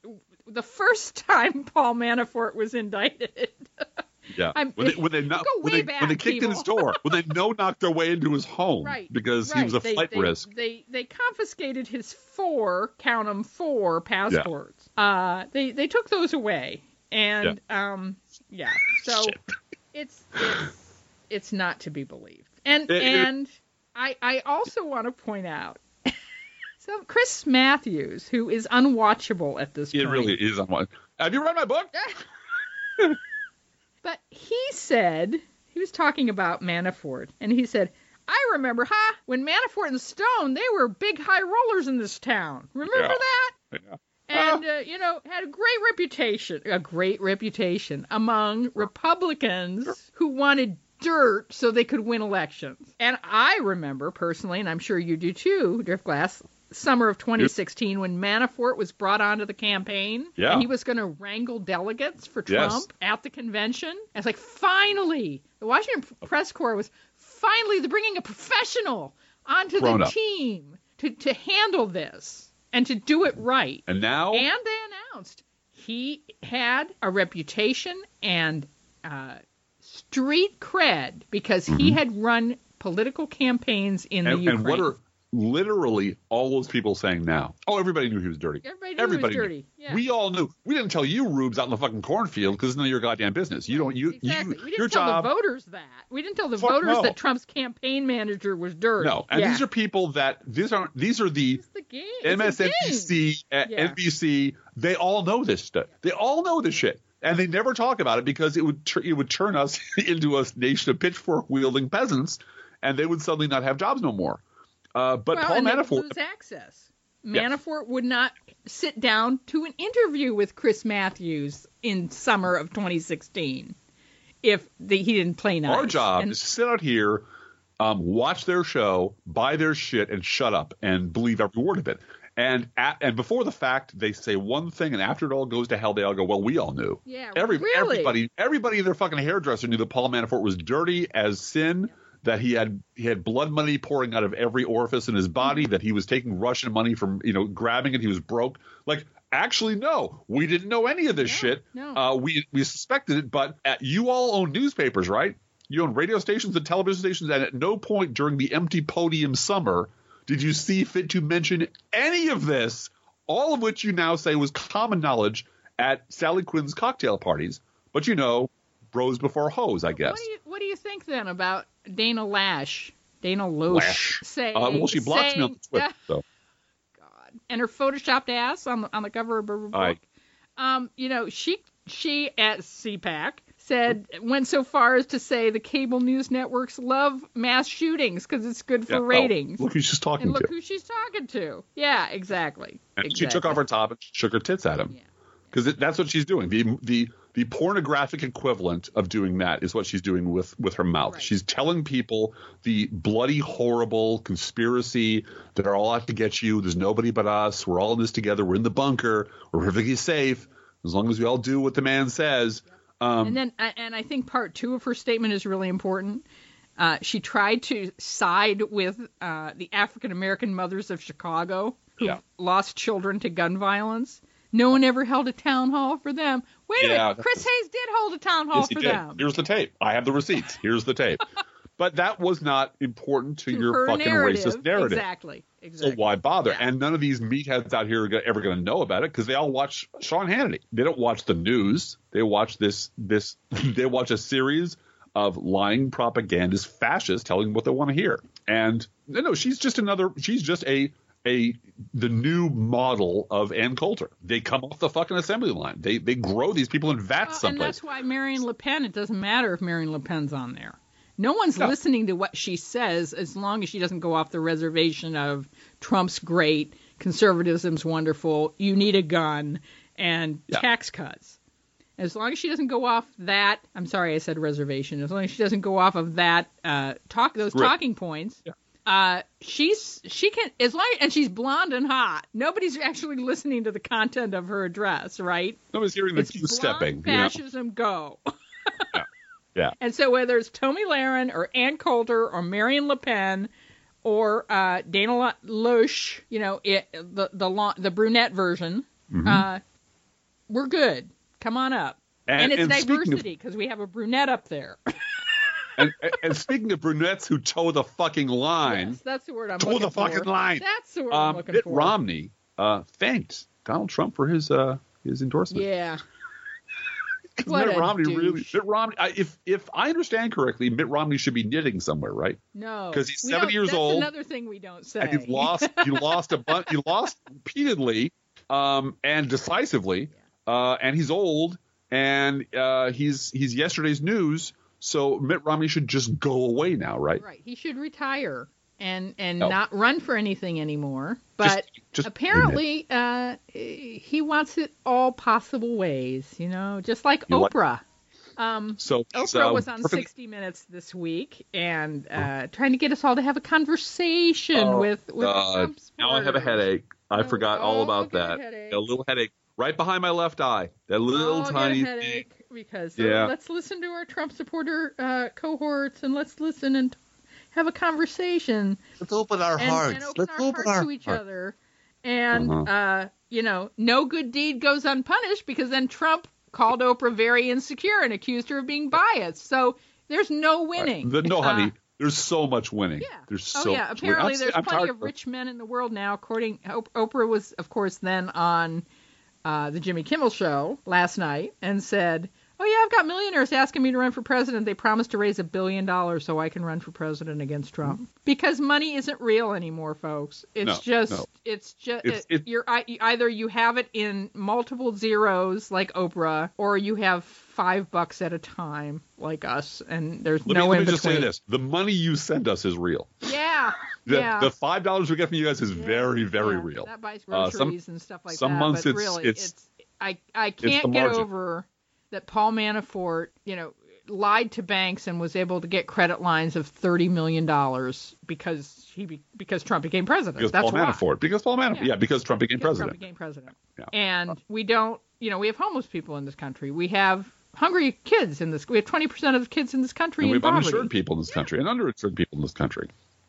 the first time Paul Manafort was indicted. Yeah, I'm, when they when they, knock, when, they, back, when they kicked people. in his door, when they no knocked their way into his home right, because right. he was a they, flight they, risk. They they confiscated his four, count 'em, four passports. Yeah. Uh, they they took those away. And yeah, um, yeah. so it's it's it's not to be believed. And it, and it, I I also want to point out. So Chris Matthews, who is unwatchable at this it point. It really is unwatchable. Have you read my book? But he said, he was talking about Manafort, and he said, I remember, huh, when Manafort and Stone, they were big high rollers in this town. Remember yeah. that? Yeah. And, uh, you know, had a great reputation, a great reputation among Republicans who wanted dirt so they could win elections. And I remember personally, and I'm sure you do too, Driftglass, summer of twenty sixteen when Manafort was brought onto the campaign yeah. and he was going to wrangle delegates for Trump yes. at the convention. And it's like, finally, the Washington Press Corps was finally bringing a professional onto Grown the up. team to, to handle this and to do it right. And now? And they announced he had a reputation and uh, street cred because mm-hmm. he had run political campaigns in and, the Ukraine. And what are literally all those people saying now? Oh, everybody knew he was dirty. Everybody knew everybody he was dirty. Knew. Yeah. We all knew. We didn't tell you, Rubes, out in the fucking cornfield because it's none of your goddamn business. You don't. You. Exactly. You. We didn't your tell job, the voters that. We didn't tell the fuck voters no. that Trump's campaign manager was dirty. No, and yeah. these are people that these aren't. These are the, it's the game. M S N B C, yeah. N B C. They all know this stuff. They all know this shit. And they never talk about it because it would it would turn us into a nation of pitchfork wielding peasants, and they would suddenly not have jobs no more. Uh, but well, Paul and Manafort they would lose access. Manafort yeah. would not sit down to an interview with Chris Matthews in summer of twenty sixteen if the, he didn't play nice. Our job and, is to sit out here, um, watch their show, buy their shit, and shut up and believe every word of it. And at, and before the fact, they say one thing, and after it all goes to hell, they all go, well, we all knew. Yeah, Every, really? Everybody everybody in their fucking hairdresser knew that Paul Manafort was dirty as sin, yeah. that he had he had blood money pouring out of every orifice in his body, that he was taking Russian money from, you know, grabbing it, he was broke. Like, actually, no, we didn't know any of this no, shit. No. Uh, we, we suspected it, but at, you all own newspapers, right? You own radio stations and television stations, and at no point during the empty podium summer did you see fit to mention any of this, all of which you now say was common knowledge at Sally Quinn's cocktail parties. But, you know, bros before hoes, I guess. What do you, what do you think, then, about Dana Lash, Dana Loesch, Lash. saying... Uh, well, she blocks saying, me on Twitter, uh, so. God. And her photoshopped ass on the, on the cover of her book. Right. Um, you know, she, she at C PAC... said went so far as to say the cable news networks love mass shootings because it's good for yeah, ratings. Oh, look who she's talking and look to. who she's talking to. Yeah, exactly. And exactly. she took off her top and shook her tits at him. Because yeah. that's what she's doing. The the the pornographic equivalent of doing that is what she's doing with, with her mouth. Right. She's telling people the bloody, horrible conspiracy that are all out to get you. There's nobody but us. We're all in this together. We're in the bunker. We're perfectly safe as long as we all do what the man says. Um, and then, and I think part two of her statement is really important. Uh, she tried to side with uh, the African American mothers of Chicago who yeah. lost children to gun violence. No one ever held a town hall for them. Wait a yeah, minute, Chris Hayes did hold a town hall yes, he for did. them. Here's the tape. I have the receipts. Here's the tape. But that was not important to, to your her fucking narrative. racist narrative. Exactly. Exactly. So why bother? Yeah. And none of these meatheads out here are ever going to know about it because they all watch Sean Hannity. They don't watch the news. They watch this. This. They watch a series of lying propagandists, fascists, telling them what they want to hear. And no, no, she's just another. She's just a a the new model of Ann Coulter. They come off the fucking assembly line. They they grow these people in vats well, someplace. And that's why Marine Le Pen. It doesn't matter if Marine Le Pen's on there. No one's no. listening to what she says as long as she doesn't go off the reservation of Trump's great, conservatism's wonderful, you need a gun, and yeah. tax cuts. As long as she doesn't go off that, I'm sorry I said reservation, as long as she doesn't go off of that, uh, talk those Great. talking points, yeah. uh, she's, she can, as long, and she's blonde and hot. Nobody's actually listening to the content of her address, right? Nobody's hearing the it's cue stepping. fascism, you know? Go. yeah. Yeah. And so whether it's Tomi Lahren or Ann Coulter or Marine Le Pen or uh, Dana Loesch, you know, it, the the the brunette version, mm-hmm. uh, we're good. Come on up. And, and it's and diversity because we have a brunette up there. and, and speaking of brunettes who toe the fucking line. Yes, that's the word I'm toe looking the fucking for. line. That's the word um, I'm looking Mitt for. Romney uh, thanked Donald Trump for his uh, his endorsement. Yeah. What Mitt a Romney douche. really, Mitt Romney. I, if if I understand correctly, Mitt Romney should be knitting somewhere, right? No, because he's we seventy don't- years that's old. Another thing we don't say. And he lost. He lost a bunch. He lost repeatedly, um, and decisively. Uh, and he's old, and uh, he's he's yesterday's news. So Mitt Romney should just go away now, right? Right. He should retire and and No. not run for anything anymore. But Just- just apparently, uh, he wants it all possible ways. You know, just like You like- Oprah. Um, So he's, Oprah uh, was on perfect- sixty minutes this week and uh, trying to get us all to have a conversation Oh, with with God. Trump Now I have a supporters. headache. I Oh, forgot all oh, about get a that. headache. A little headache right behind my left eye. That little Oh, tiny get a thing. headache because uh, Yeah. let's listen to our Trump supporter uh, cohorts and let's listen and have a conversation Let's open our and, hearts. and open Let's our open hearts our to each hearts. other. And Uh-huh. uh, you know, no good deed goes unpunished because then Trump called Oprah very insecure and accused her of being biased. So there's no winning. The, no, Uh, honey. There's so much winning. Yeah. There's oh so yeah. much winning. Apparently, I'm, there's I'm plenty tired of rich men in the world now. According, Op- Oprah was, of course, then on uh, the Jimmy Kimmel Show last night and said, "Oh yeah, I've got millionaires asking me to run for president. They promised to raise a billion dollars so I can run for president against Trump because money isn't real anymore, folks. It's No, just, no. it's just, It's- it, it- you're I- either you have it in multiple zeros like Oprah, or you have five bucks at a time like us, and there's Let no me, let in me just between. say this: the money you send us is real. Yeah. The, yeah. the five dollars we get from you guys is Yeah, very, very yeah, real. That buys Uh, some- groceries and stuff like some that. months but it's- really, it's- it's, I I the can't get margin. over that Paul Manafort, you know, lied to banks and was able to get credit lines of thirty million dollars because he be, because Trump became president. Because That's Paul why. Manafort. Because Paul Manafort. Yeah. Yeah, because Trump became Because president. Trump became president. Yeah. And we don't, you know, we have homeless people in this country. We have hungry kids in this. We have twenty percent of the kids in this country And we in have poverty. uninsured people in this country and underinsured people in this country.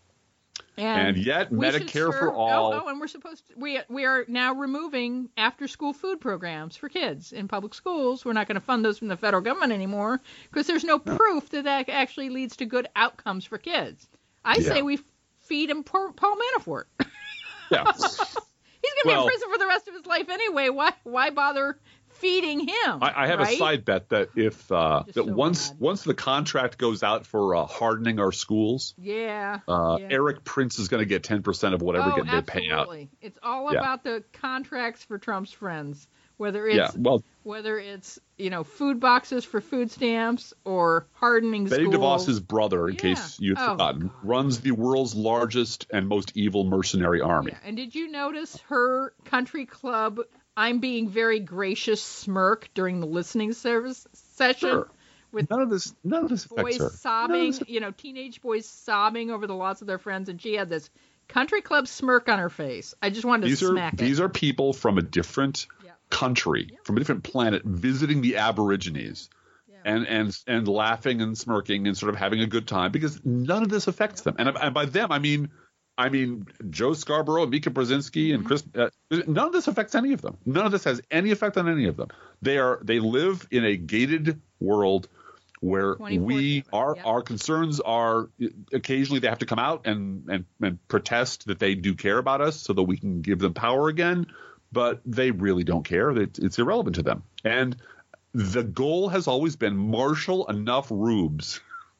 And, And yet we should Medicare for serve- all- Oh, oh, and we're supposed to. We we are now removing after-school food programs for kids in public schools. We're not going to fund those from the federal government anymore because there's no proof that that actually leads to good outcomes for kids. I Yeah. say we feed him Paul Paul Manafort. Yeah. He's going to be Well- in prison for the rest of his life anyway. Why why bother feeding him? I, I have right? a side bet that if uh, Just that so once mad. once the contract goes out for uh, hardening our schools, Yeah. uh, yeah. Eric Prince is going to get ten percent of whatever oh, get, they pay out. absolutely. It's all Yeah. about the contracts for Trump's friends, whether it's Yeah. Well, whether it's, you know, food boxes for food stamps or hardening Betty schools. DeVos's brother, in Yeah. case you'd Oh, forgotten, God. runs the world's largest and most evil mercenary army. Yeah. And did you notice her country club I'm being very gracious smirk during the listening service session Sure. with None of this, none of this affects boys her. sobbing, None of this- you know, teenage boys sobbing over the loss of their friends, and she had this country club smirk on her face. I just wanted to These are smack these it. are people from a different Yeah. country, from a different planet, visiting the Aborigines. Yeah. And, and and laughing and smirking and sort of having a good time because none of this affects them. And, and by them, I mean I mean, Joe Scarborough, Mika Brzezinski, and Chris. Uh, none of this affects any of them. None of this has any effect on any of them. They are they live in a gated world where we our Yep. our concerns are occasionally they have to come out and, and and protest that they do care about us so that we can give them power again. But they really don't care. It, it's irrelevant to them. And the goal has always been marshal enough rubes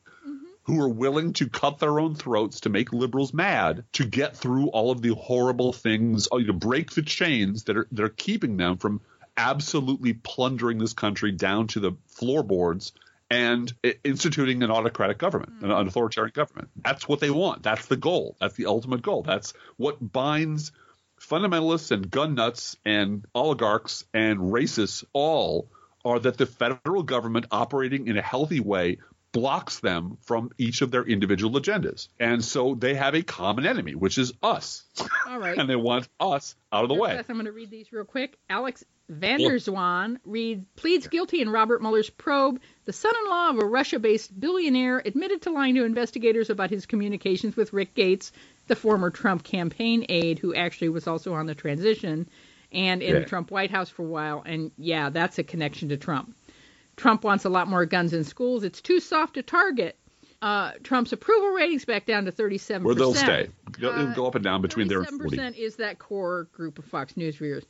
who are willing to cut their own throats to make liberals mad to get through all of the horrible things, oh, to break the chains that are that are keeping them from absolutely plundering this country down to the floorboards and i- instituting an autocratic government, an, an authoritarian government. That's what they want. That's the goal. That's the ultimate goal. That's what binds fundamentalists and gun nuts and oligarchs and racists all are that the federal government operating in a healthy way blocks them from each of their individual agendas. And so they have a common enemy, which is us. All right. And they want us out of the way. I'm going to read these real quick. Alex Vanderzwan reads, pleads guilty in Robert Mueller's probe. The son-in-law of a Russia-based billionaire admitted to lying to investigators about his communications with Rick Gates, the former Trump campaign aide, who actually was also on the transition and in Yeah. the Trump White House for a while. And yeah, that's a connection to Trump. Trump wants a lot more guns in schools. It's too soft to target. Uh, Trump's approval ratings back down to thirty-seven percent. Where they'll stay. They'll, Uh, they'll go up and down between there and thirty-seven forty. percent is that core group of Fox News readers.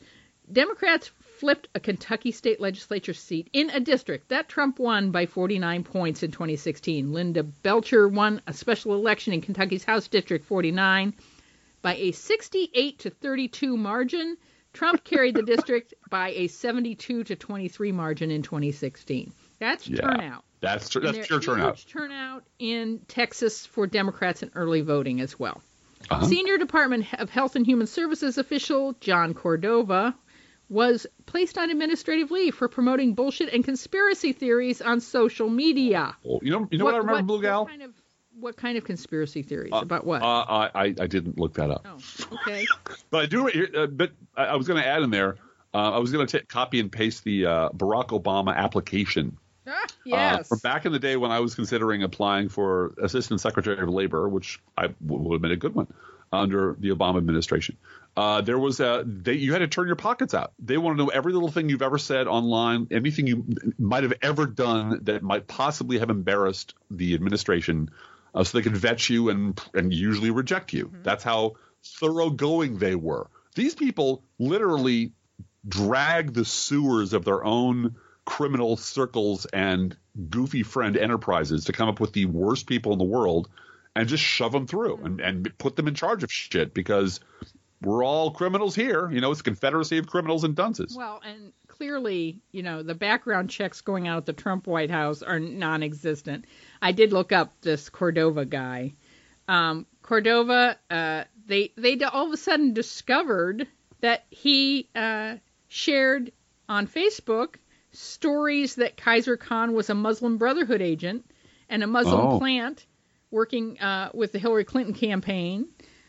Democrats flipped a Kentucky state legislature seat in a district that Trump won by forty-nine points in twenty sixteen. Linda Belcher won a special election in Kentucky's House District forty-nine by a sixty-eight to thirty-two margin. Trump carried the district by a seventy-two to twenty-three margin in twenty sixteen. That's yeah, turnout. That's tr- that's pure turnout. Huge turnout in Texas for Democrats in early voting as well. Uh-huh. Senior Department of Health and Human Services official John Cordova was placed on administrative leave for promoting bullshit and conspiracy theories on social media. Well, you know, you know what, what I remember, what, Blue Gal? What kind of, what kind of conspiracy theories? Uh, About what? Uh, I, I I didn't look that up. Oh, okay. But I do. Uh, but I, I was going to add in there. Uh, I was going to copy and paste the uh, Barack Obama application. Ah, yes. Uh, from back in the day when I was considering applying for Assistant Secretary of Labor, which I w- would have been a good one under the Obama administration. Uh, there was a they, you had to turn your pockets out. They want to know every little thing you've ever said online, anything you might have ever done that might possibly have embarrassed the administration, uh, so they could vet you and and usually reject you. Mm-hmm. That's how thoroughgoing they were. These people literally drag the sewers of their own criminal circles and goofy friend enterprises to come up with the worst people in the world and just shove them through and, and put them in charge of shit because we're all criminals here. You know, it's a confederacy of criminals and dunces. Well, and clearly, you know, the background checks going out at the Trump White House are non-existent. I did look up this Cordova guy. Um, Cordova, uh, they they all of a sudden discovered that he uh, shared on Facebook stories that Kaiser Khan was a Muslim Brotherhood agent and a Muslim oh. plant working uh, with the Hillary Clinton campaign.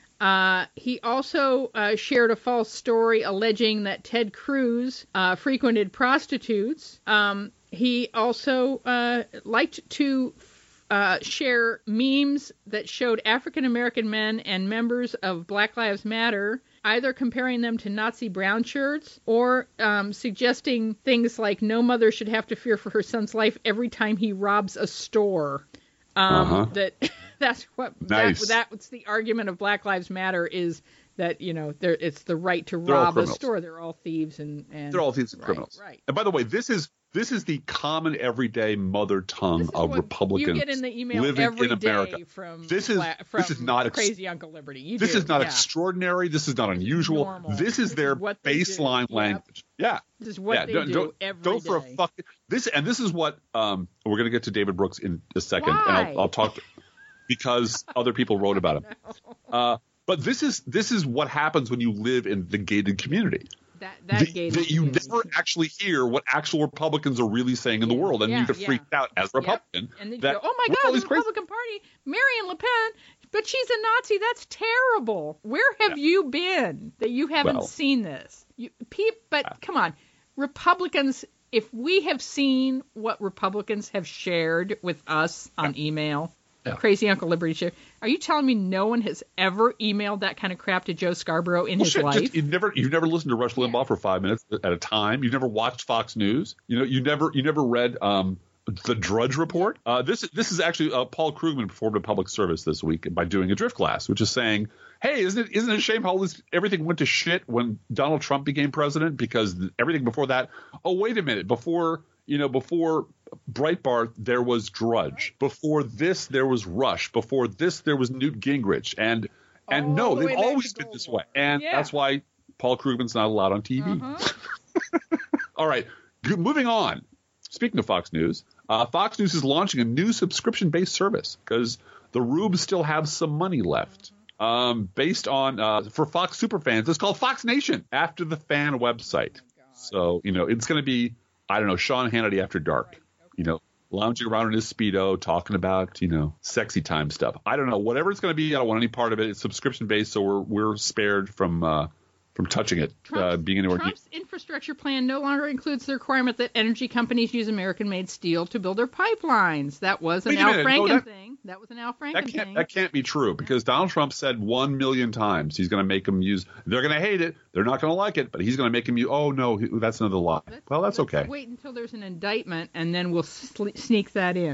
Uh, he also uh, shared a false story alleging that Ted Cruz uh, frequented prostitutes. Um, he also uh, liked to uh, share memes that showed African American men and members of Black Lives Matter either comparing them to Nazi brown shirts or um, suggesting things like no mother should have to fear for her son's life every time he robs a store. Um, uh-huh. That that's what nice. that, that's the argument of Black Lives Matter is that, you know, there it's the right to they're rob a store. They're all thieves and, and they're all thieves and right, criminals. Right. And by the way, this is this is the common everyday mother tongue of Republicans you get in the email living every in America. Day from this is from this is not ex- crazy Uncle Liberty. You this do, is not yeah. extraordinary. This is not unusual. Normal. This is this their is what baseline language. Yep. Yeah. This is what yeah. they don't, do don't, every don't day. for a fuck this and this is what um we're gonna get to David Brooks in a second, Why? and I'll, I'll talk because other people wrote about him. No. Uh, but this is this is what happens when you live in the gated community. That, that the, gated that you community. never actually hear what actual Republicans are really saying in yeah, the world, and yeah, you get yeah. freaked out as a Republican. Yep. And then you that, go, oh my God, the Republican Party, Marion Le Pen, but she's a Nazi. That's terrible. Where have yeah. you been that you haven't well, seen this? You, pe- but yeah. come on, Republicans. If we have seen what Republicans have shared with us on yeah. email. Yeah. Crazy Uncle Liberty Show. Are you telling me no one has ever emailed that kind of crap to Joe Scarborough in well, his shit, life? Just, you've never you've never listened to Rush Limbaugh yeah. for five minutes at a time. You've never watched Fox News. You know, you never you never read um, the Drudge Report. Uh, this this is actually uh, Paul Krugman performed a public service this week by doing a drift class, which is saying, hey, isn't it isn't it a shame how this everything went to shit when Donald Trump became president? Because everything before that. Oh, wait a minute. Before you know, before Breitbart, there was Drudge. Before this, there was Rush. Before this, there was Newt Gingrich. And and All no, the they've always been this way. And yeah. that's why Paul Krugman's not allowed on T V. Uh-huh. All right, moving on. Speaking of Fox News, uh, Fox News is launching a new subscription-based service because the Rubes still have some money left. Um, based on uh, for Fox superfans, it's called Fox Nation after the fan website. Oh, so you know it's going to be. I don't know, Sean Hannity after dark, right, okay. you know, lounging around in his Speedo, talking about, you know, sexy time stuff. I don't know, whatever it's going to be. I don't want any part of it. It's subscription based, so we're we're spared from uh, from touching it, uh, being anywhere. Trump's infrastructure plan no longer includes the requirement that energy companies use American-made steel to build their pipelines. That was an Wait a Al minute. Franken No, that- thing. That was an Al Franken That can't thing. that can't be true because Donald Trump said one million times he's going to make them use. They're going to hate it. They're not going to like it, but he's going to make them use. Oh no, he- that's another lie. Let's- Well, that's let's okay. Wait until there's an indictment, and then we'll sl- sneak that in.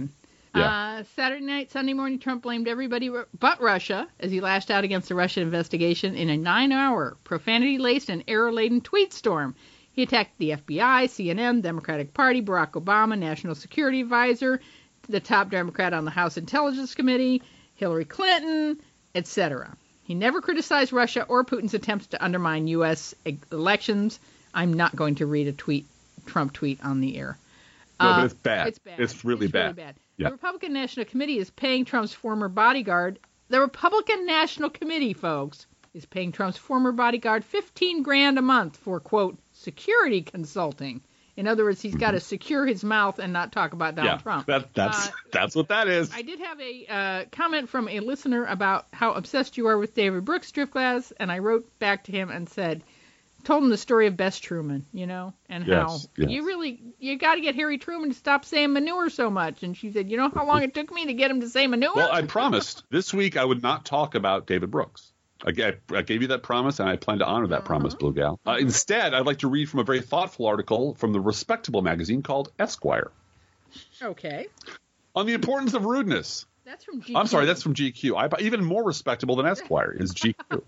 Yeah. Uh, Saturday night, Sunday morning, Trump blamed everybody but Russia as he lashed out against the Russian investigation in a nine-hour, profanity-laced and error-laden tweet storm. He attacked the F B I, C N N, Democratic Party, Barack Obama, National Security Advisor, the top Democrat on the House Intelligence Committee, Hillary Clinton, et cetera. He never criticized Russia or Putin's attempts to undermine U S elections. I'm not going to read a tweet, Trump tweet on the air. No, uh, but it's bad. It's bad. It's really it's bad. Really bad. Yeah. The Republican National Committee is paying Trump's former bodyguard. The Republican National Committee, folks, is paying Trump's former bodyguard fifteen grand a month for, quote, security consulting. In other words, he's got to secure his mouth and not talk about Donald yeah, Trump. That, that's uh, that's what that is. I did have a uh, comment from a listener about how obsessed you are with David Brooks Driftglass, and I wrote back to him and said, told him the story of Bess Truman, you know, and yes, how yes. you really, you got to get Harry Truman to stop saying manure so much. And she said, you know how long it took me to get him to say manure? Well, I promised this week I would not talk about David Brooks. I gave, I gave you that promise, and I plan to honor that uh-huh. promise, Blue Gal. Uh, instead, I'd like to read from a very thoughtful article from the respectable magazine called Esquire. Okay. On the importance of rudeness. That's from G Q. I'm sorry, that's from G Q. I, even more respectable than Esquire is G Q.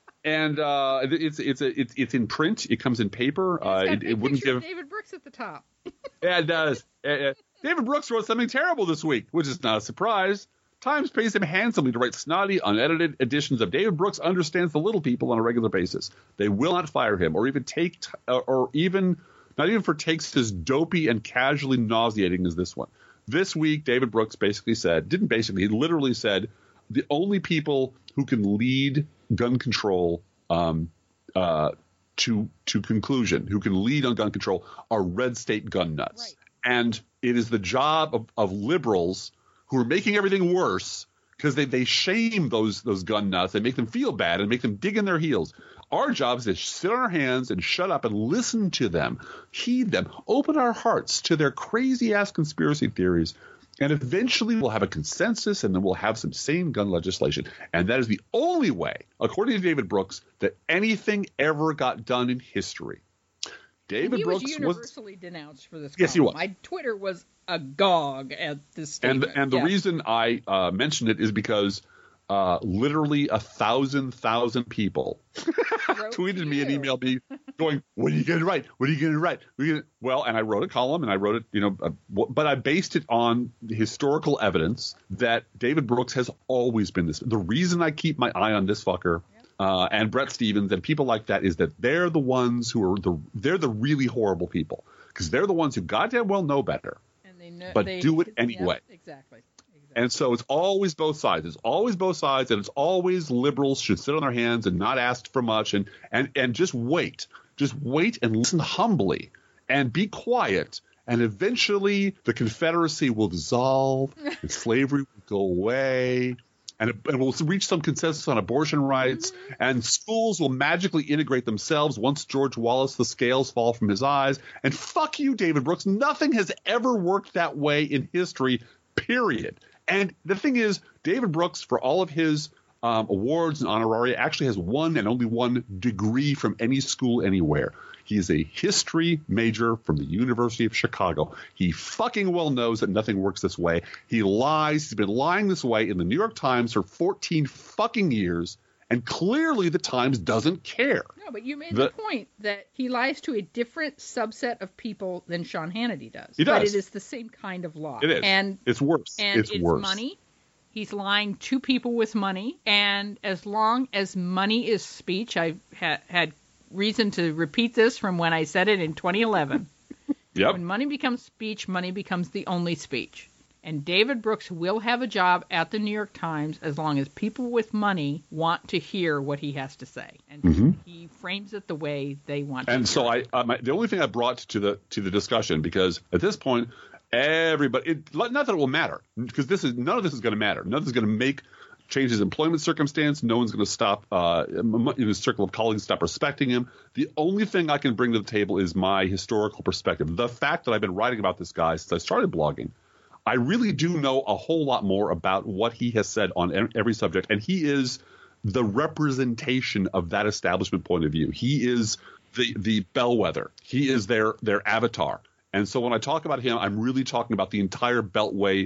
And uh, it's it's a, it's it's in print. It comes in paper. Uh, it, it wouldn't give David Brooks at the top. Yeah, it does. Uh, David Brooks wrote something terrible this week, which is not a surprise. Times pays him handsomely to write snotty, unedited editions of David Brooks Understands the Little People on a regular basis. They will not fire him, or even take, t- or even not even for takes as dopey and casually nauseating as this one. This week, David Brooks basically said, didn't basically, he literally said, the only people who can lead gun control um, uh, to to conclusion, who can lead on gun control, are red state gun nuts. Right. And it is the job of, of liberals who are making everything worse because they, they shame those those gun nuts. They make them feel bad and make them dig in their heels. Our job is to sit on our hands and shut up and listen to them, heed them, open our hearts to their crazy-ass conspiracy theories, and eventually we'll have a consensus, and then we'll have some sane gun legislation. And that is the only way, according to David Brooks, that anything ever got done in history. David and he Brooks was universally was, denounced for this. Yes, column. he was. My Twitter was agog at this statement. And and the yeah. reason I uh, mentioned it is because uh, literally a thousand thousand people tweeted me and emailed me going, "What are you going to write? What are you going to write?" Gonna... Well, and I wrote a column and I wrote it, you know, uh, but I based it on historical evidence that David Brooks has always been this. The reason I keep my eye on this fucker. Uh, and Brett Stevens and people like that is that they're the ones who are the they're the really horrible people because they're the ones who goddamn well know better, and they know, but they, do it anyway. Yeah, exactly, exactly. And so it's always both sides. It's always both sides, and it's always liberals should sit on their hands and not ask for much, and and and just wait, just wait and listen humbly and be quiet. And eventually the Confederacy will dissolve, and slavery will go away. And, and we'll reach some consensus on abortion rights, mm-hmm. and schools will magically integrate themselves once George Wallace, the scales fall from his eyes. And fuck you, David Brooks. Nothing has ever worked that way in history, period. And the thing is, David Brooks, for all of his um, awards and honoraria, actually has one and only one degree from any school anywhere. He is a history major from the University of Chicago. He fucking well knows that nothing works this way. He lies. He's been lying this way in the New York Times for fourteen fucking years, and clearly the Times doesn't care. No, but you made the, the point that he lies to a different subset of people than Sean Hannity does. He does. But it is the same kind of lie. It is. And it's worse. And it's, it's worse. money. He's lying to people with money. And as long as money is speech, I've ha- had reason to repeat this from when I said it in twenty eleven. Yep. When money becomes speech, money becomes the only speech. And David Brooks will have a job at the New York Times as long as people with money want to hear what he has to say. And mm-hmm. he frames it the way they want and to so hear I, uh, my, the only thing I brought to the to the discussion, because at this point, everybody, it, not that it will matter, because this is none of this is going to matter. None of this is going to make change his employment circumstance. No one's going to stop, uh, in his circle of colleagues, stop respecting him. The only thing I can bring to the table is my historical perspective. The fact that I've been writing about this guy since I started blogging, I really do know a whole lot more about what he has said on every subject. And he is the representation of that establishment point of view. He is the, the bellwether. He is their, their avatar. And so when I talk about him, I'm really talking about the entire Beltway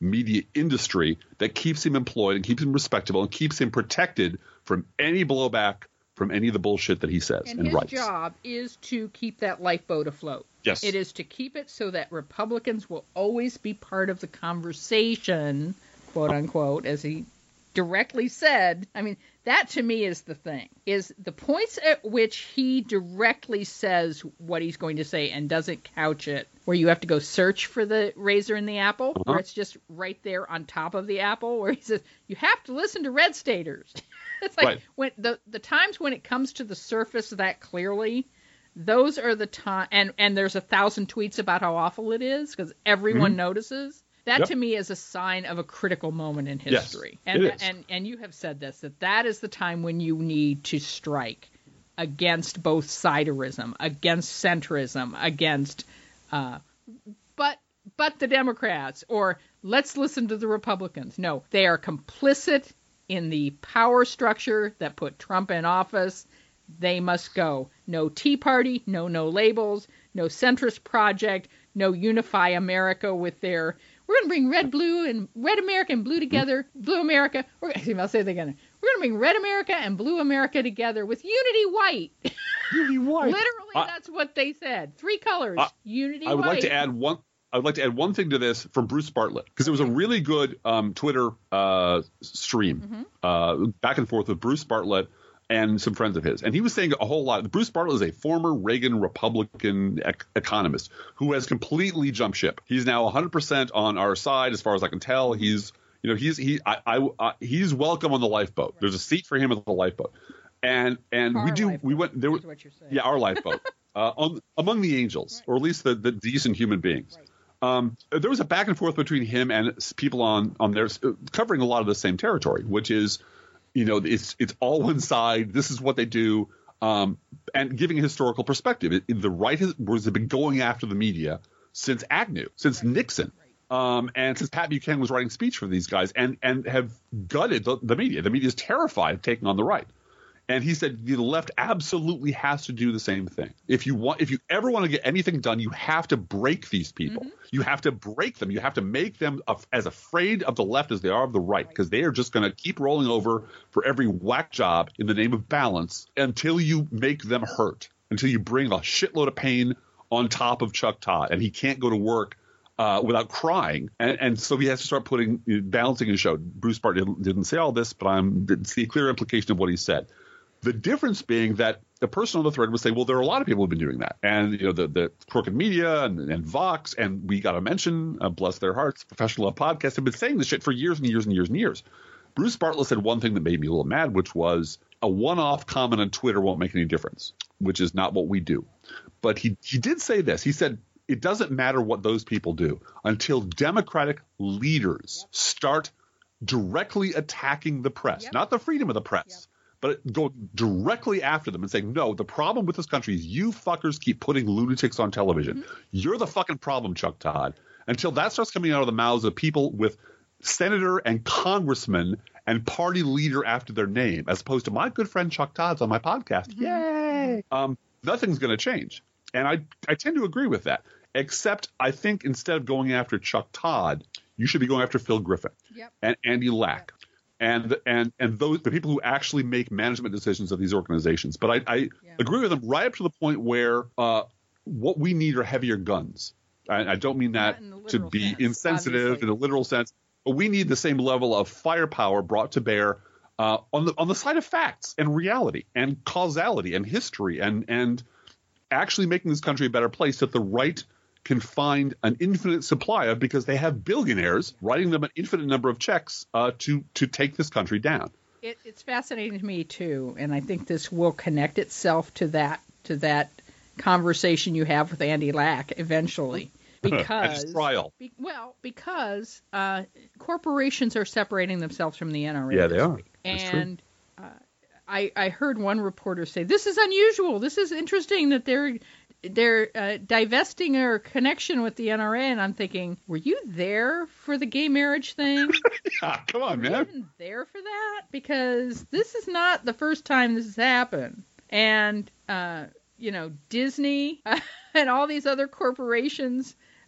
media industry that keeps him employed and keeps him respectable and keeps him protected from any blowback from any of the bullshit that he says and, and his writes. job is to keep that lifeboat afloat. Yes. It is to keep it so that Republicans will always be part of the conversation, quote unquote, as he directly said. I mean, that to me is the thing, is the points at which he directly says what he's going to say and doesn't couch it, where you have to go search for the razor in the apple, uh-huh. where it's just right there on top of the apple, where he says, you have to listen to red staters. It's like right. when the, the times when it comes to the surface that clearly, those are the time, and, and there's a thousand tweets about how awful it is because everyone mm-hmm. notices. That yep. to me is a sign of a critical moment in history. Yes, and, it is. and and you have said this, that that is the time when you need to strike against both siderism, against centrism, against uh, but but the Democrats, or let's listen to the Republicans. No, they are complicit in the power structure that put Trump in office. They must go. No Tea Party, no no labels, no centrist project, no Unify America with their... We're going to bring red, blue, and red America and blue together. Blue America. We're, I'll say it again. We're going to bring red America and blue America together with Unity White. Unity White. Literally, uh, that's what they said. Three colors. Uh, Unity I would White. like to add one. I would like to add one thing to this from Bruce Bartlett, because there was a really good um, Twitter uh, stream mm-hmm. uh, back and forth with Bruce Bartlett and some friends of his. And he was saying a whole lot. Bruce Bartlett is a former Reagan Republican ec- economist who has completely jumped ship. He's now one hundred percent on our side, as far as I can tell. He's, you know, he's he I, I, I he's welcome on the lifeboat. Right. There's a seat for him on the lifeboat. And and our we do lifeboat, we went there. Is what you're saying. Yeah, our lifeboat uh, on among the angels, right. or at least the, the decent human beings. Right. Um, there was a back and forth between him and people on on their covering a lot of the same territory, which is, you know, it's it's all one side. This is what they do, um, and giving a historical perspective. It, it, the right has, has been going after the media since Agnew, since right. Nixon, right. Um, and since Pat Buchanan was writing speech for these guys, and and have gutted the, the media. The media is terrified of taking on the right. And he said the left absolutely has to do the same thing. If you want, if you ever want to get anything done, you have to break these people. Mm-hmm. You have to break them. You have to make them as afraid of the left as they are of the right, because they are just going to keep rolling over for every whack job in the name of balance until you make them hurt, until you bring a shitload of pain on top of Chuck Todd, and he can't go to work uh, without crying. And, and so he has to start putting balancing his show. Bruce Bartlett didn't, didn't say all this, but I'm it's the clear implication of what he said. The difference being that the person on the thread would say, well, there are a lot of people who've been doing that. And, you know, the, the crooked media and, and Vox, and we got to mention, uh, bless their hearts, Professional Love Podcast, have been saying this shit for years and years and years and years. Bruce Bartlett said one thing that made me a little mad, which was a one-off comment on Twitter won't make any difference, which is not what we do. But he, he did say this. He said, it doesn't matter what those people do until Democratic leaders yep. start directly attacking the press, yep. not the freedom of the press. Yep. But go directly after them and saying, no, the problem with this country is you fuckers keep putting lunatics on television. Mm-hmm. You're the fucking problem, Chuck Todd. Until that starts coming out of the mouths of people with senator and congressman and party leader after their name, as opposed to my good friend Chuck Todd's on my podcast. Mm-hmm. Yay! Um, nothing's going to change. And I, I tend to agree with that, except I think instead of going after Chuck Todd, you should be going after Phil Griffin yep. and Andy Lack. Yep. And and and those the people who actually make management decisions of these organizations. But I, I yeah. agree with them right up to the point where uh, what we need are heavier guns. I, I don't mean that to be sense, insensitive obviously. In a literal sense, but we need the same level of firepower brought to bear uh, on the on the side of facts and reality and causality and history and and actually making this country a better place that the right can find an infinite supply of, because they have billionaires writing them an infinite number of checks uh, to to take this country down. It, it's fascinating to me too, and I think this will connect itself to that to that conversation you have with Andy Lack eventually, because his trial. Be, well, because uh, corporations are separating themselves from the N R A. Yeah, they are. That's and uh, I I heard one reporter say, "This is unusual. This is interesting that they're." They're uh, divesting their connection with the N R A, and I'm thinking, were you there for the gay marriage thing? Yeah, come on, were man. you even there for that? Because this is not the first time this has happened. And, uh, you know, Disney uh, and all these other corporations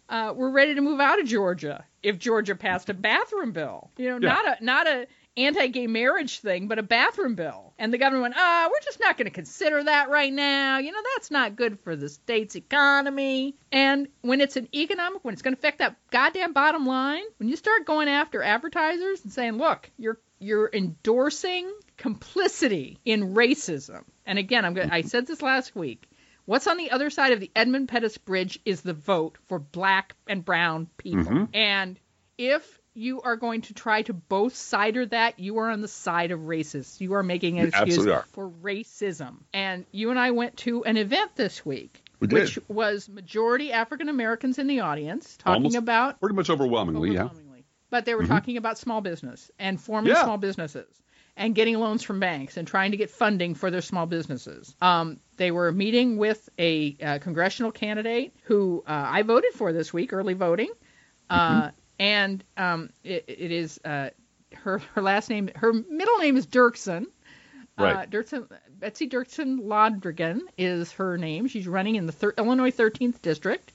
uh, were ready to move out of Georgia if Georgia passed a bathroom bill. You know, Yeah. not a not a anti-gay marriage thing, but a bathroom bill. And the governor went, ah, we're just not going to consider that right now. You know, that's not good for the state's economy. And when it's an economic, when it's going to affect that goddamn bottom line, when you start going after advertisers and saying, look, you're you're endorsing complicity in racism. And again, I'm going I said this last week. What's on the other side of the Edmund Pettus Bridge is the vote for black and brown people. Mm-hmm. And if you are going to try to both cider that, you are on the side of racists. You are making an You excuse absolutely are. for racism. And you and I went to an event this week, We did. which was majority African Americans in the audience talking Almost about Pretty much overwhelmingly, yeah. overwhelmingly. But they were Mhm. talking about small business and forming Yeah. small businesses and getting loans from banks and trying to get funding for their small businesses. Um, they were meeting with a uh, congressional candidate who uh, I voted for this week, early voting. Uh, Mm-hmm. And um, it, it is uh, her her last name, her middle name is Dirksen. Right. Uh, Dirksen, Betsy Dirksen Lodrigan is her name. She's running in the thir- Illinois thirteenth District.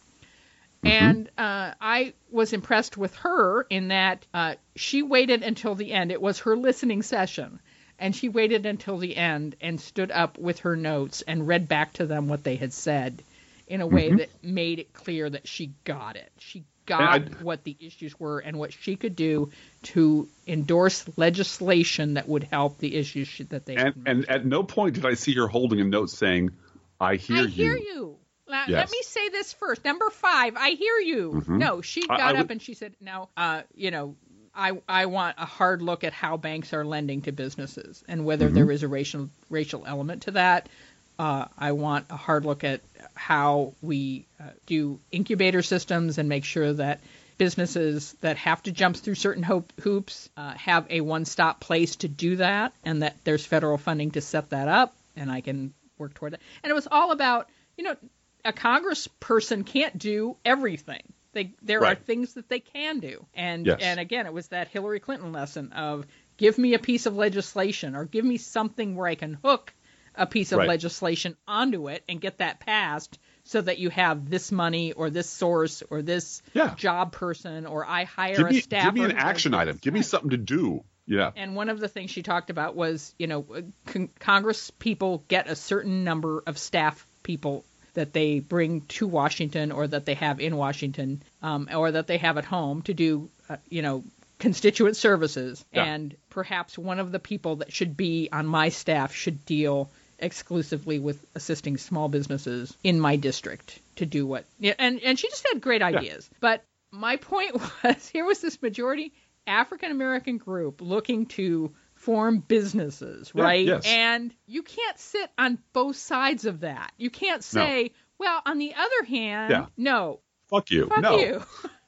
And uh, I was impressed with her in that uh, she waited until the end. It was her listening session. And she waited until the end and stood up with her notes and read back to them what they had said in a way Mhm. that made it clear that she got it. She got And I- what the issues were and what she could do to endorse legislation that would help the issues she, that they And and at no point did I see her holding a note saying, "I hear I you." hear you. Now, Yes. Let me say this first. Number five, I hear you. Mhm. No, she I- got I up would- and she said, now, uh, you know, I I want a hard look at how banks are lending to businesses and whether Mhm. there is a racial racial element to that. Uh, I want a hard look at how we uh, do incubator systems and make sure that businesses that have to jump through certain hoop, hoops uh, have a one-stop place to do that, and that there's federal funding to set that up, and I can work toward that. And it was all about, you know, a congressperson can't do everything. They, there Right. are things that they can do. And Yes. and again, it was that Hillary Clinton lesson of give me a piece of legislation or give me something where I can hook a piece of Right. legislation onto it and get that passed so that you have this money or this source or this Yeah. job person or I hire Give me, a staffer. give me an who does action this. item. Give me Right. something to do. Yeah. And one of the things she talked about was, you know, con- Congress people get a certain number of staff people that they bring to Washington or that they have in Washington um, or that they have at home to do, uh, you know, constituent services. Yeah. And perhaps one of the people that should be on my staff should deal exclusively with assisting small businesses in my district to do what. Yeah, and, and she just had great ideas. But my point was, here was this majority African-American group looking to form businesses, Yeah, right? yes. And you can't sit on both sides of that. You can't say, well, on the other hand, Yeah. no, Fuck you. fuck no. you.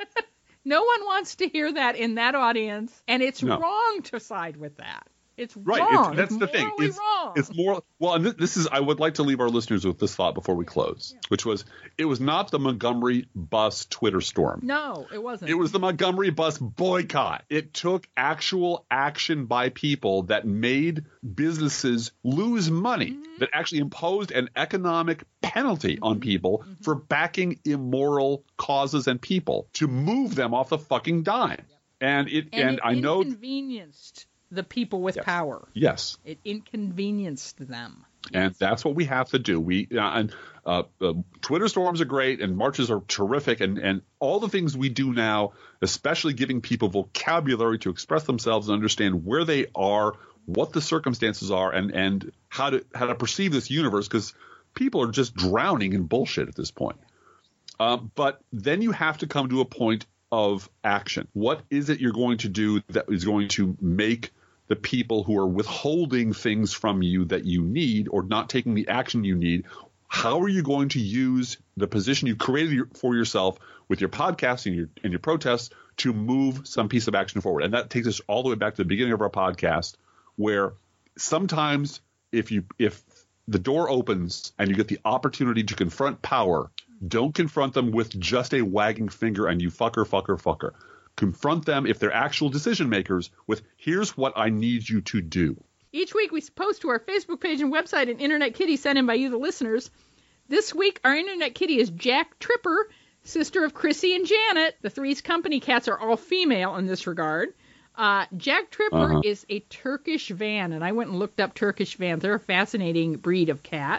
No one wants to hear that in that audience, and it's No. wrong to side with that. It's Right. wrong. It's, that's it's the thing. morally It's, wrong. it's more well, and th- this is. I would like to leave our listeners with this thought before we close, which was, it was not the Montgomery bus Twitter storm. No, it wasn't. It was the Montgomery bus boycott. It took actual action by people that made businesses lose money, Mm-hmm. that actually imposed an economic penalty on people Mm-hmm. for backing immoral causes and people to move them off the fucking dime. And it and, and, it I know inconvenienced the people with Yes. power. yes. It inconvenienced them. And that's what we have to do. We uh, and uh, uh, Twitter storms are great, and marches are terrific, and and all the things we do now, especially giving people vocabulary to express themselves and understand where they are, what the circumstances are, and and how to how to perceive this universe, because people are just drowning in bullshit at this point. Um, but then you have to come to a point of action. What is it you're going to do that is going to make the people who are withholding things from you that you need or not taking the action you need, how are you going to use the position you created for yourself with your podcast and your, and your protests to move some piece of action forward? And that takes us all the way back to the beginning of our podcast, where sometimes if you if the door opens and you get the opportunity to confront power, don't confront them with just a wagging finger and you fucker, fucker, fucker. Confront them, if they're actual decision makers, with here's what I need you to do. Each week we post to our Facebook page and website an Internet Kitty sent in by you, the listeners. This week our Internet Kitty is Jack Tripper, sister of Chrissy and Janet. The Three's Company cats are all female in this regard. Uh, Jack Tripper uh-huh. is a Turkish van, and I went and looked up Turkish vans. They're a fascinating breed of cat.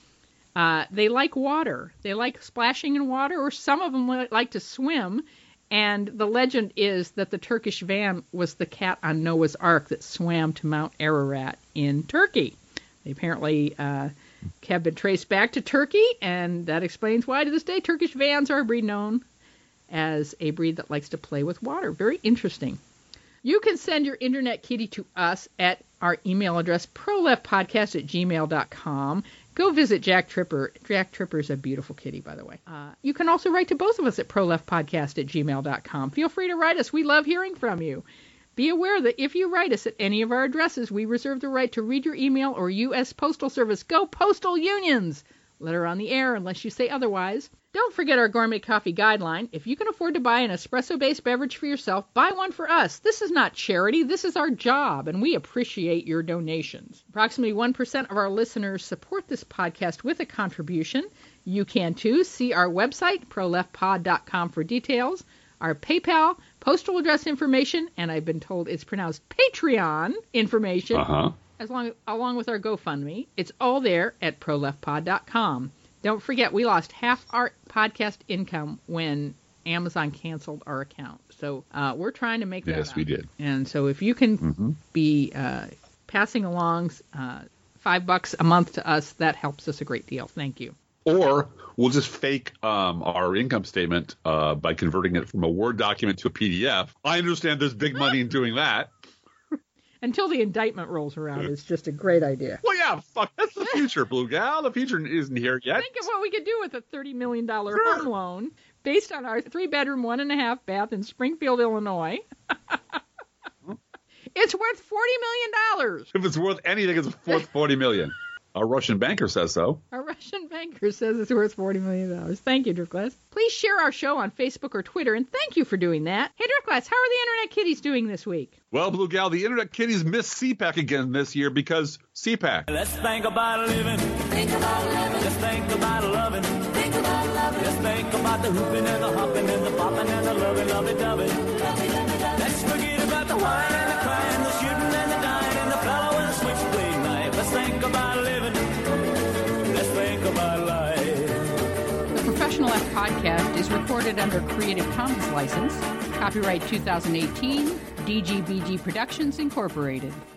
Uh, they like water. They like splashing in water, or some of them like to swim. And the legend is that the Turkish van was the cat on Noah's Ark that swam to Mount Ararat in Turkey. They apparently uh, have been traced back to Turkey, and that explains why to this day Turkish vans are a breed known as a breed that likes to play with water. Very interesting. You can send your internet kitty to us at our email address, proleftpodcast at gmail dot com. Go visit Jack Tripper. Jack Tripper is a beautiful kitty, by the way. Uh, you can also write to both of us at proleftpodcast at gmail dot com. Feel free to write us. We love hearing from you. Be aware that if you write us at any of our addresses, we reserve the right to read your email or U S Postal Service. Go Postal Unions! Letter on the air unless you say otherwise. Don't forget our gourmet coffee guideline. If you can afford to buy an espresso-based beverage for yourself, buy one for us. This is not charity. This is our job, and we appreciate your donations. Approximately one percent of our listeners support this podcast with a contribution. You can, too. See our website, pro left pod dot com, for details. Our PayPal, postal address information, and I've been told it's pronounced Patreon information. Uh-huh. As long, along with our GoFundMe. It's all there at pro left pod dot com. Don't forget, we lost half our podcast income when Amazon canceled our account. So uh, we're trying to make that Yes, up. we did. And so if you can mm-hmm. be uh, passing along uh, five bucks a month to us, that helps us a great deal. Thank you. Or we'll just fake um, our income statement uh, by converting it from a Word document to a P D F. I understand there's big money in doing that. Until the indictment rolls around, it's just a great idea. Well, yeah, fuck, that's the future, Blue Gal. The future isn't here yet. Think of what we could do with a thirty million dollars sure. home loan based on our three-bedroom, one-and-a-half bath in Springfield, Illinois. It's worth forty million dollars. If it's worth anything, it's worth forty million dollars. A Russian banker says so. A Russian banker says it's worth forty million dollars. Thank you, Drifglass. Please share our show on Facebook or Twitter, and thank you for doing that. Hey, Drifglass, how are the Internet Kitties doing this week? Well, Blue Gal, the Internet Kitties missed C PAC again this year because C PAC. Let's think about living. Think about living. Let's think about loving. Think about loving. Let's think about the hooping and the hopping and the popping and the loving, loving, loving. Let's forget about the wine and the crying, the shooting and the dying, and the fellow with the switchblade knife. Let's think about living. Let's think about life. The Professional F Podcast is recorded under Creative Commons license. Copyright two thousand eighteen, D G B G Productions, Incorporated.